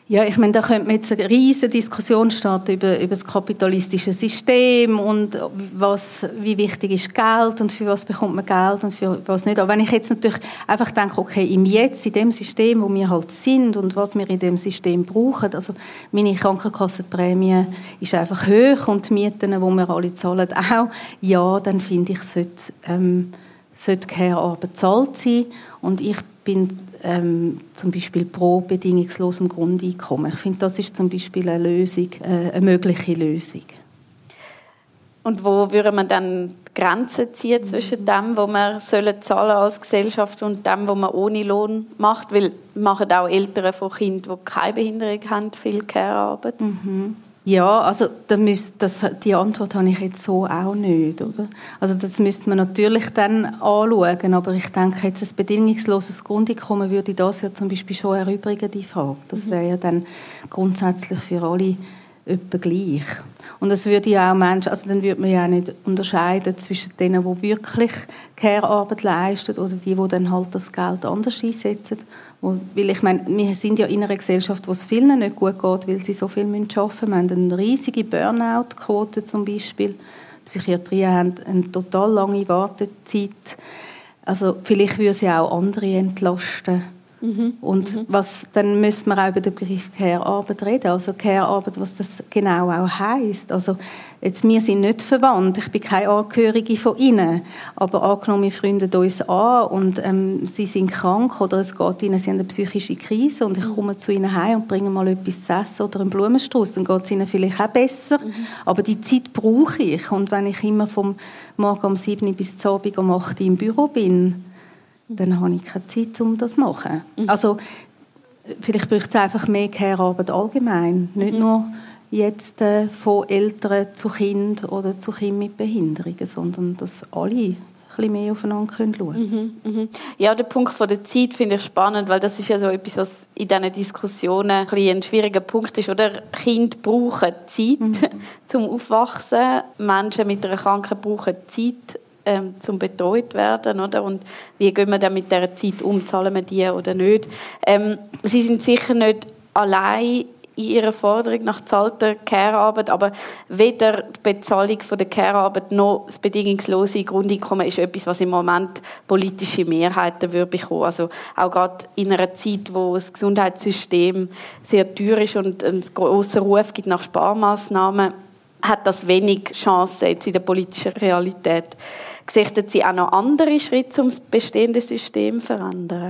Ja, ich meine, da könnte man jetzt eine riesige Diskussion starten über, über das kapitalistische System und was, wie wichtig ist Geld und für was bekommt man Geld und für was nicht. Aber wenn ich jetzt natürlich einfach denke, okay, im Jetzt, in dem System, wo wir halt sind und was wir in dem System brauchen, also meine Krankenkassenprämie ist einfach hoch und die Mieten, die wir alle zahlen, auch, ja, dann finde ich, sollte, ähm, sollte Care-Arbeit bezahlt sein und ich bin ähm, zum Beispiel pro bedingungslosem Grundeinkommen. Ich finde, das ist zum Beispiel eine Lösung, äh, eine mögliche Lösung. Und wo würde man dann Grenzen ziehen zwischen dem, was man zahlen soll als Gesellschaft und dem, was man ohne Lohn macht? Weil machen auch Eltern von Kindern, die keine Behinderung haben, viel Care-Arbeit. Mhm. Ja, also da müsst, das, die Antwort habe ich jetzt so auch nicht, oder? Also das müsste man natürlich dann anschauen, aber ich denke, jetzt ein bedingungsloses Grundeinkommen würde das ja zum Beispiel schon erübrigen, die Frage. Das wäre ja dann grundsätzlich für alle etwa gleich. Und das würde ja auch Menschen, also dann würde man ja auch nicht unterscheiden zwischen denen, die wirklich Care-Arbeit leisten oder die, die dann halt das Geld anders einsetzen. Weil ich meine, wir sind ja in einer Gesellschaft, wo es vielen nicht gut geht, weil sie so viel arbeiten müssen. Wir haben eine riesige Burnout-Quote zum Beispiel. Psychiatrie haben eine total lange Wartezeit. Also vielleicht würde sie auch andere entlasten. Mhm. Und mhm. was, dann müssen wir auch über den Begriff Care-Arbeit reden. Also Care-Arbeit, was das genau auch heisst. Also jetzt, wir sind nicht verwandt, ich bin keine Angehörige von Ihnen, aber angenommen, wir freunden uns an und ähm, Sie sind krank oder es geht Ihnen, Sie haben eine psychische Krise und ich komme zu Ihnen heim und bringe mal etwas zu essen oder einen Blumenstrauß, dann geht es Ihnen vielleicht auch besser, mhm. aber die Zeit brauche ich und wenn ich immer vom Morgen um sieben bis zum Abend um acht im Büro bin, dann habe ich keine Zeit, um das zu machen. Mhm. Also, vielleicht braucht es einfach mehr Care-Arbeit allgemein. Nicht mhm. nur jetzt äh, von Eltern zu Kind oder zu Kindern mit Behinderungen, sondern dass alle ein bisschen mehr aufeinander schauen können. Mhm. Mhm. Ja, der Punkt von der Zeit finde ich spannend, weil das ist ja so etwas, was in diesen Diskussionen ein, ein schwieriger Punkt ist. Oder? Kinder brauchen Zeit mhm. zum Aufwachsen. Menschen mit einer Krankheit brauchen Zeit, Ähm, zum betreut werden, oder? Und wie gehen wir dann mit dieser Zeit um? Zahlen wir die oder nicht? Ähm, Sie sind sicher nicht allein in Ihrer Forderung nach bezahlter Care-Arbeit, aber weder die Bezahlung von der Care-Arbeit noch das bedingungslose Grundeinkommen ist etwas, was im Moment politische Mehrheiten würde bekommen. Also auch gerade in einer Zeit, wo das Gesundheitssystem sehr teuer ist und einen grossen Ruf gibt nach Sparmaßnahmen, hat das wenig Chancen jetzt in der politischen Realität. Sehen Sie auch noch andere Schritte, um das bestehende System zu verändern?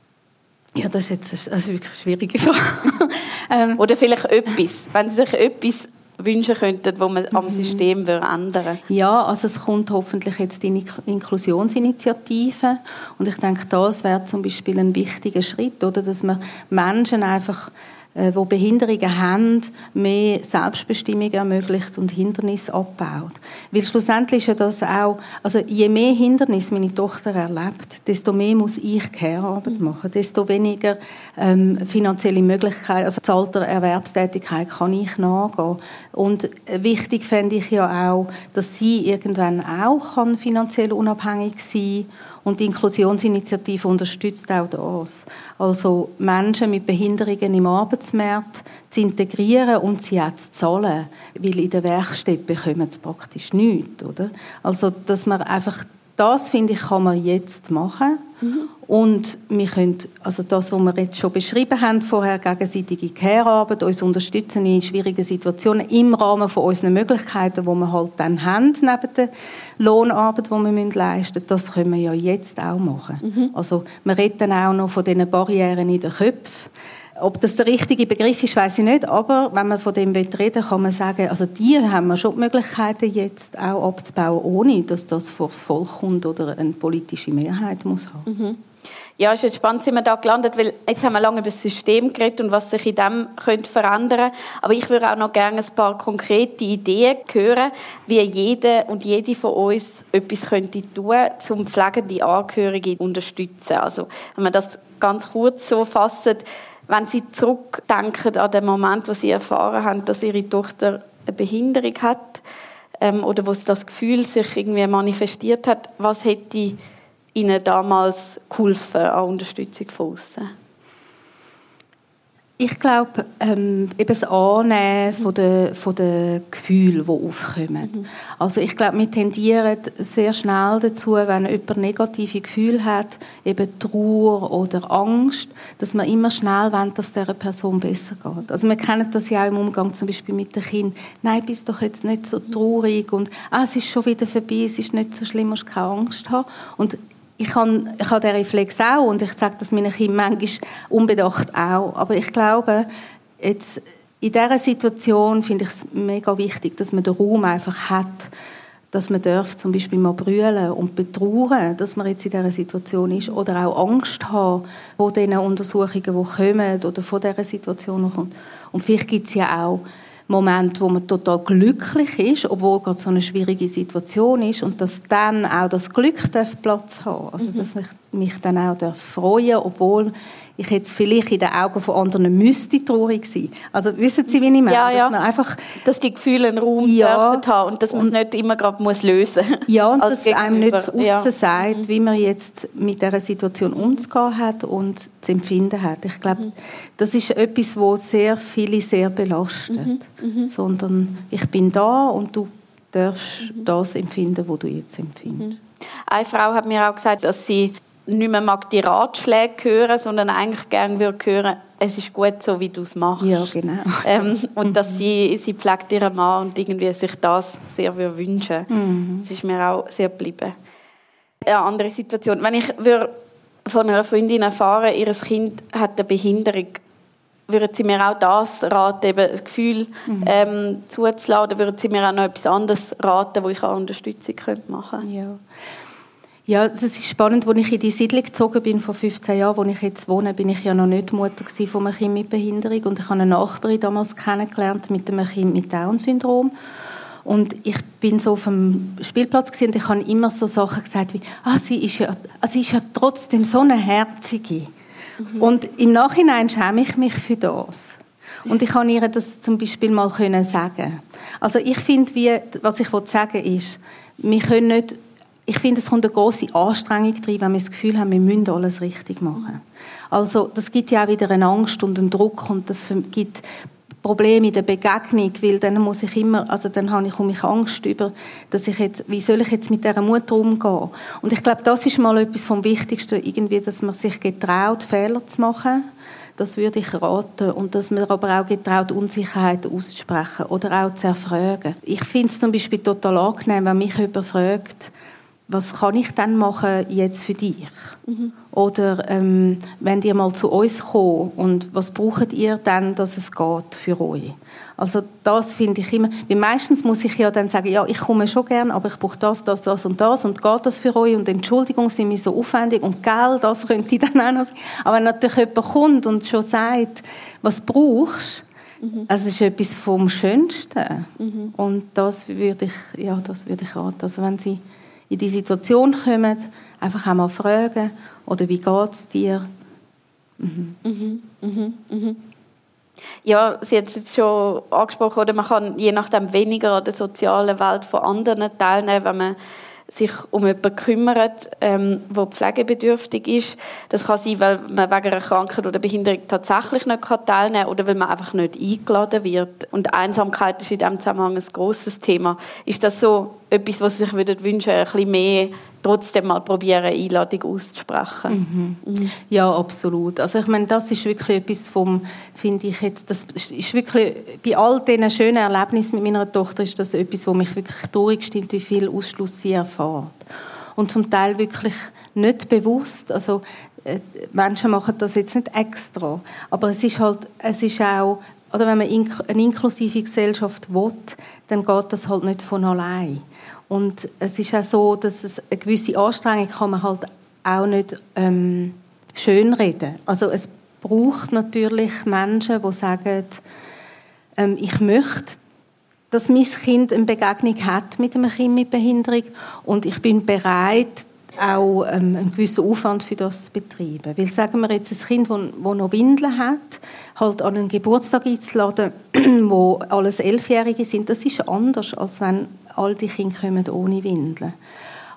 Ja, das ist jetzt eine, eine wirklich schwierige Frage. ähm. Oder vielleicht etwas, wenn Sie sich etwas wünschen könnten, wo man am System ändern würde. Ja, also es kommt hoffentlich jetzt die Inklusionsinitiative und ich denke, das wäre zum Beispiel ein wichtiger Schritt, oder, dass man Menschen einfach die Behinderungen haben, mehr Selbstbestimmung ermöglicht und Hindernisse abbaut. Weil schlussendlich ist ja das auch, also je mehr Hindernisse meine Tochter erlebt, desto mehr muss ich Care-Arbeit machen, desto weniger ähm, finanzielle Möglichkeiten, also bezahlte Erwerbstätigkeit kann ich nachgehen. Und wichtig fände ich ja auch, dass sie irgendwann auch kann finanziell unabhängig sein kann. Und die Inklusionsinitiative unterstützt auch das. Also Menschen mit Behinderungen im Arbeitsmarkt zu integrieren und sie auch zu zahlen. Weil in der Werkstatt bekommen sie praktisch nichts, oder? Also, dass man einfach, das finde ich, kann man jetzt machen. Mhm. Und wir können, also das, was wir jetzt schon beschrieben haben, vorher gegenseitige Care-Arbeit, uns unterstützen in schwierigen Situationen im Rahmen von unseren Möglichkeiten, die wir halt dann haben, neben der Lohnarbeit, die wir leisten müssen, das können wir ja jetzt auch machen. Mhm. Also wir reden dann auch noch von diesen Barrieren in den Köpfen. Ob das der richtige Begriff ist, weiss ich nicht, aber wenn man von dem reden will, kann man sagen, also die haben wir schon die Möglichkeiten jetzt auch abzubauen, ohne dass das vor das Volk kommt oder eine politische Mehrheit muss haben. Mhm. Ja, es ist jetzt spannend, sind wir da gelandet, weil jetzt haben wir lange über das System geredet und was sich in dem könnte verändern. Aber ich würde auch noch gerne ein paar konkrete Ideen hören, wie jeder und jede von uns etwas könnte tun, um pflegende Angehörige zu unterstützen. Also, wenn man das ganz kurz so fasst, wenn Sie zurückdenken an den Moment, wo Sie erfahren haben, dass Ihre Tochter eine Behinderung hat, ähm, oder wo das Gefühl sich irgendwie manifestiert hat, was hätte Ihnen damals geholfen an Unterstützung von außen? Ich glaube, ähm, eben das Annehmen von den, von den Gefühlen, die aufkommen. Mhm. Also ich glaube, wir tendieren sehr schnell dazu, wenn jemand negative Gefühle hat, eben Trauer oder Angst, dass man immer schnell wollen, dass es dieser Person besser geht. Also wir kennen das ja auch im Umgang zum Beispiel mit den Kindern. Nein, bist doch jetzt nicht so traurig und ah, es ist schon wieder vorbei, es ist nicht so schlimm, musst keine Angst haben. Und Ich habe, ich habe den Reflex auch und ich sage das meinen Kindern manchmal unbedacht auch. Aber ich glaube, jetzt in dieser Situation finde ich es mega wichtig, dass man den Raum einfach hat, dass man darf zum Beispiel mal brüllen und betrauern, dass man jetzt in dieser Situation ist. Oder auch Angst haben vor diesen Untersuchungen, die kommen oder vor dieser Situation kommt. Und vielleicht gibt es ja auch Moment, wo man total glücklich ist, obwohl gerade so eine schwierige Situation ist und dass dann auch das Glück darf Platz haben, also mhm. dass ich mich dann auch darf freuen, obwohl ich jetzt vielleicht in den Augen von anderen müsste traurig sein. Also wissen Sie, wie ich meine? Ja, ja. Dass man einfach dass die Gefühle einen Raum ja, dürfen haben und dass man es nicht immer gerade muss lösen muss. Ja, und dass einem nicht zu ja. aussen sagt, mhm. wie man jetzt mit dieser Situation umzugehen hat und zu empfinden hat. Ich glaube, mhm. das ist etwas, was sehr viele sehr belastet. Mhm. Mhm. Sondern ich bin da und du darfst mhm. das empfinden, was du jetzt empfindest. Mhm. Eine Frau hat mir auch gesagt, dass sie nicht mehr mag die Ratschläge hören, sondern eigentlich gerne würde hören, es ist gut so, wie du es machst. Ja, genau. Ähm, und dass sie, sie pflegt ihren Mann und irgendwie sich das sehr würde wünschen. Mhm. Das ist mir auch sehr geblieben. Eine andere Situation. Wenn ich würde von einer Freundin erfahren, ihr Kind hat eine Behinderung, würden Sie mir auch das raten, eben das Gefühl mhm. ähm, zuzulassen, oder würden Sie mir auch noch etwas anderes raten, wo ich auch Unterstützung machen könnte? Ja. Ja, das ist spannend. Als ich in die Siedlung gezogen bin, vor fünfzehn Jahren, wo ich jetzt wohne, bin ich ja noch nicht Mutter von einem Kind mit Behinderung. Und ich habe eine Nachbarin damals kennengelernt mit einem Kind mit Down-Syndrom. Und ich bin so auf dem Spielplatz gewesen, und ich habe immer so Sachen gesagt wie, ah, sie ist ja, sie ist ja trotzdem so eine Herzige. Mhm. Und im Nachhinein schäme ich mich für das. Und ich kann ihr das zum Beispiel mal sagen. Also ich finde, wie, was ich sagen will, ist, wir können nicht, ich finde, es kommt eine grosse Anstrengung rein, wenn wir das Gefühl haben, wir müssen alles richtig machen. Also das gibt ja auch wieder eine Angst und einen Druck und das gibt Probleme in der Begegnung, weil dann muss ich immer, also dann habe ich um mich Angst über, dass ich jetzt, wie soll ich jetzt mit dieser Mutter umgehen? Und ich glaube, das ist mal etwas vom Wichtigsten, irgendwie, dass man sich getraut, Fehler zu machen. Das würde ich raten. Und dass man aber auch getraut, Unsicherheiten auszusprechen oder auch zu erfragen. Ich finde es zum Beispiel total angenehm, wenn mich jemand fragt, was kann ich denn machen jetzt für dich? Mhm. Oder ähm, wenn ihr mal zu uns kommt und was braucht ihr dann, dass es geht für euch? Also das finde ich immer, weil meistens muss ich ja dann sagen, ja, ich komme schon gern, aber ich brauche das, das, das und das und geht das für euch und Entschuldigung, sind wir so aufwendig und Geld, das könnte ich dann auch noch sagen. Aber wenn natürlich jemand kommt und schon sagt, was brauchst du, mhm. also es ist etwas vom Schönsten. Mhm. Und das würde ich, ja, das würde ich raten. Also wenn Sie in die Situation kommen, einfach einmal fragen, oder wie geht es dir? Mhm. Mhm. Mhm. Mhm. Ja, Sie haben es jetzt schon angesprochen, oder man kann je nachdem weniger an der sozialen Welt von anderen teilnehmen, wenn man sich um jemanden kümmert, ähm, der pflegebedürftig ist. Das kann sein, weil man wegen einer Krankheit oder Behinderung tatsächlich nicht teilnehmen kann oder weil man einfach nicht eingeladen wird. Und Einsamkeit ist in diesem Zusammenhang ein grosses Thema. Ist das so etwas, was Sie sich wünschen würden, ein bisschen mehr trotzdem mal probieren, eine Einladung auszusprechen? Mhm. Mhm. Ja, absolut. Also ich meine, das ist wirklich etwas vom, finde ich jetzt, das ist wirklich, bei all diesen schönen Erlebnissen mit meiner Tochter ist das etwas, was mich wirklich durchstimmt, wie viel Ausschluss sie erfährt. Und zum Teil wirklich nicht bewusst, also äh, Menschen machen das jetzt nicht extra, aber es ist halt, es ist auch, oder wenn man ink- eine inklusive Gesellschaft will, dann geht das halt nicht von allein. Und es ist auch so, dass es eine gewisse Anstrengung kann man halt auch nicht ähm, schönreden. Also es braucht natürlich Menschen, die sagen, ähm, ich möchte, dass mein Kind eine Begegnung hat mit einem Kind mit Behinderung und ich bin bereit, auch ähm, einen gewissen Aufwand für das zu betreiben. Weil, sagen wir jetzt, ein Kind, das noch Windeln hat, halt an einen Geburtstag einzuladen, wo alles Elfjährige sind, das ist anders, als wenn all die Kinder kommen ohne Windeln.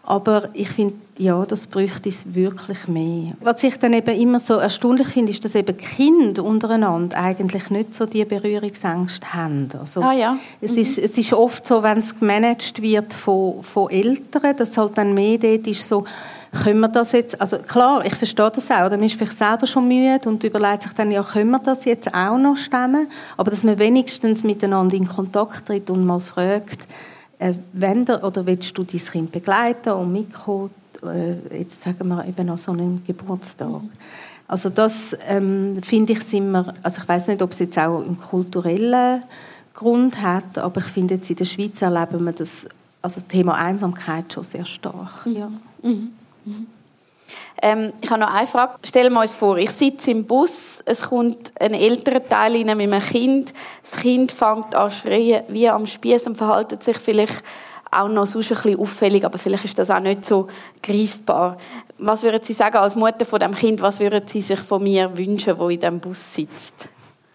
Aber ich finde, ja, das bräuchte es wirklich mehr. Was ich dann eben immer so erstaunlich finde, ist, dass eben Kinder untereinander eigentlich nicht so die Berührungsängste haben. Also, ah, ja. es, mhm. ist, es ist oft so, wenn es gemanagt wird von, von Eltern, dass halt dann mehr dort ist so, können wir das jetzt, also klar, ich verstehe das auch, man ist vielleicht selber schon müde und überlegt sich dann, ja, können wir das jetzt auch noch stemmen? Aber dass man wenigstens miteinander in Kontakt tritt und mal fragt, äh, wenn der, oder willst du dein Kind begleiten und mitkommen, äh, jetzt sagen wir eben an so einem Geburtstag. Mhm. Also das ähm, finde ich immer, also ich weiss nicht, ob es jetzt auch einen kulturellen Grund hat, aber ich finde jetzt in der Schweiz erleben wir das, also das Thema Einsamkeit schon sehr stark. Mhm. Ja. Mhm. Mhm. Ähm, ich habe noch eine Frage. Stellen wir uns vor, ich sitze im Bus, es kommt ein älterer Teil rein mit einem Kind, das Kind fängt an zu schreien wie am Spieß und verhält sich vielleicht auch noch sonst ein bisschen auffällig, aber vielleicht ist das auch nicht so greifbar. Was würden Sie sagen als Mutter von dem Kind, was würden Sie sich von mir wünschen, wo in diesem Bus sitzt?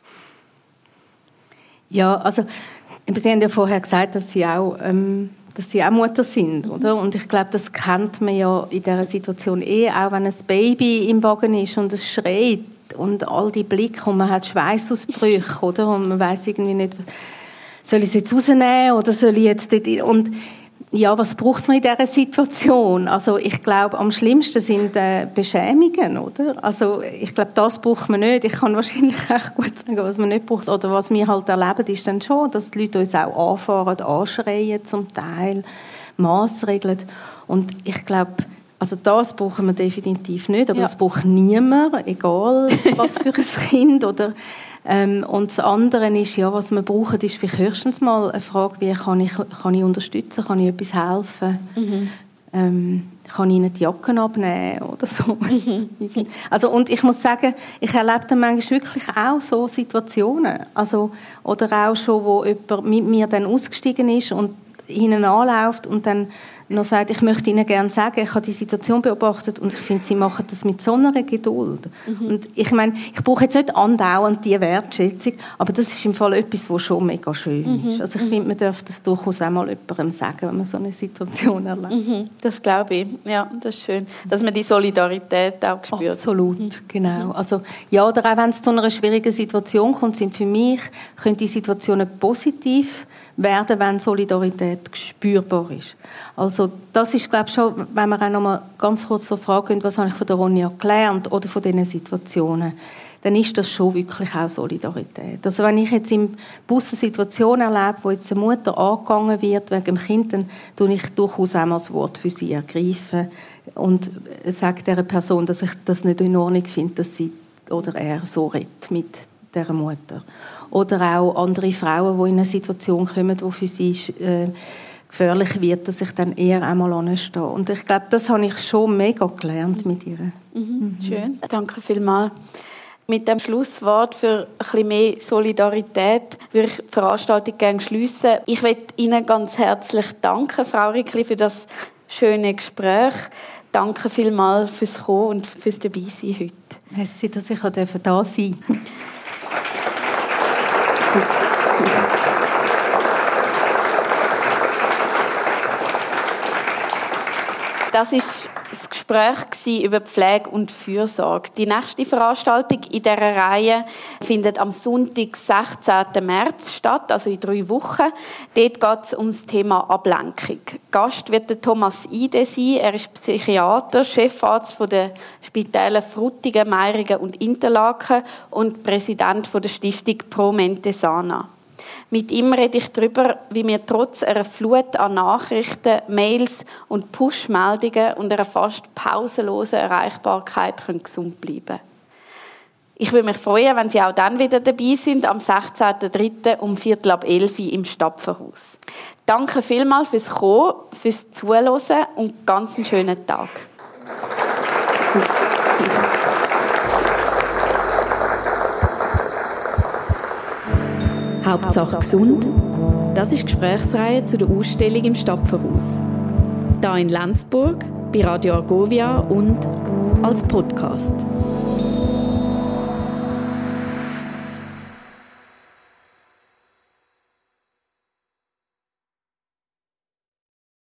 Ja, also Sie haben ja vorher gesagt, dass Sie auch... Ähm dass sie auch Mutter sind, oder? Und ich glaube, das kennt man ja in dieser Situation eh, auch wenn ein Baby im Wagen ist und es schreit und all die Blicke und man hat Schweißausbrüche, oder? Und man weiß irgendwie nicht, soll ich es jetzt rausnehmen oder soll ich jetzt dort... Und ja, was braucht man in dieser Situation? Also ich glaube, am schlimmsten sind äh, Beschämungen, oder? Also ich glaube, das braucht man nicht. Ich kann wahrscheinlich echt gut sagen, was man nicht braucht. Oder was wir halt erleben, ist dann schon, dass die Leute uns auch anfahren, anschreien zum Teil, massregeln. Und ich glaube, also das brauchen wir definitiv nicht, aber ja. Das braucht niemand, egal was für ein Kind oder... Ähm, und das andere ist, ja, was wir brauchen, ist vielleicht höchstens mal eine Frage, wie kann ich, kann ich unterstützen, kann ich etwas helfen, mhm. ähm, kann ich ihnen die Jacken abnehmen oder so. Mhm. Also, und ich muss sagen, ich erlebe dann manchmal wirklich auch so Situationen, also, oder auch schon, wo jemand mit mir dann ausgestiegen ist und hinten anläuft und dann noch sagt, ich möchte Ihnen gerne sagen, ich habe die Situation beobachtet und ich finde, Sie machen das mit so einer Geduld. Mhm. Und ich meine, ich brauche jetzt nicht andauernd diese Wertschätzung, aber das ist im Fall etwas, was schon mega schön mhm. ist. Also ich finde, man darf das durchaus auch mal jemandem sagen, wenn man so eine Situation erlebt. Mhm. Das glaube ich. Ja, das ist schön. Dass man die Solidarität auch spürt. Absolut, mhm. genau. Also, ja, oder auch wenn es zu einer schwierigen Situation kommt, sind für mich, können die Situationen positiv werden, wenn Solidarität spürbar ist. Also das ist, glaube ich, schon, wenn wir auch noch mal ganz kurz so fragen, was habe ich von der Ronja gelernt oder von diesen Situationen, dann ist das schon wirklich auch Solidarität. Also wenn ich jetzt im Bus eine Situation erlebe, wo jetzt eine Mutter angegangen wird wegen dem Kind, dann tue ich durchaus auch mal das Wort für sie ergreifen und sage dieser Person, dass ich das nicht in Ordnung finde, dass sie oder er so redet mit dieser Mutter. Oder auch andere Frauen, die in eine Situation kommen, die für sie äh, gefährlich wird, dass ich dann eher einmal anstehe. Und ich glaube, das habe ich schon mega gelernt mit ihr. Mhm. Mhm. Schön, danke vielmals. Mit dem Schlusswort für ein bisschen mehr Solidarität würde ich die Veranstaltung gerne schliessen. Ich möchte Ihnen ganz herzlich danken, Frau Rickli, für das schöne Gespräch. Danke vielmals fürs Kommen und fürs Dabeisein heute. Merci, dass ich da sein durfte. Das war das Gespräch über Pflege und Fürsorge. Die nächste Veranstaltung in dieser Reihe findet am Sonntag, sechzehnten März statt, also in drei Wochen. Dort geht es um das Thema Ablenkung. Gast wird der Thomas Ide sein. Er ist Psychiater, Chefarzt der Spitäler Frutigen, Meiringen und Interlaken und Präsident der Stiftung Pro Mente Sana. Mit ihm rede ich darüber, wie wir trotz einer Flut an Nachrichten, Mails und Push-Meldungen und einer fast pausenlosen Erreichbarkeit gesund bleiben können. Ich würde mich freuen, wenn Sie auch dann wieder dabei sind, am sechzehnten dritten um Viertel ab elf im Stapferhaus. Danke vielmals fürs Kommen, fürs Zuhören und ganz einen schönen Tag. Hauptsache gesund. Das ist die Gesprächsreihe zu der Ausstellung im Stapferhaus. Hier in Lenzburg, bei Radio Argovia und als Podcast.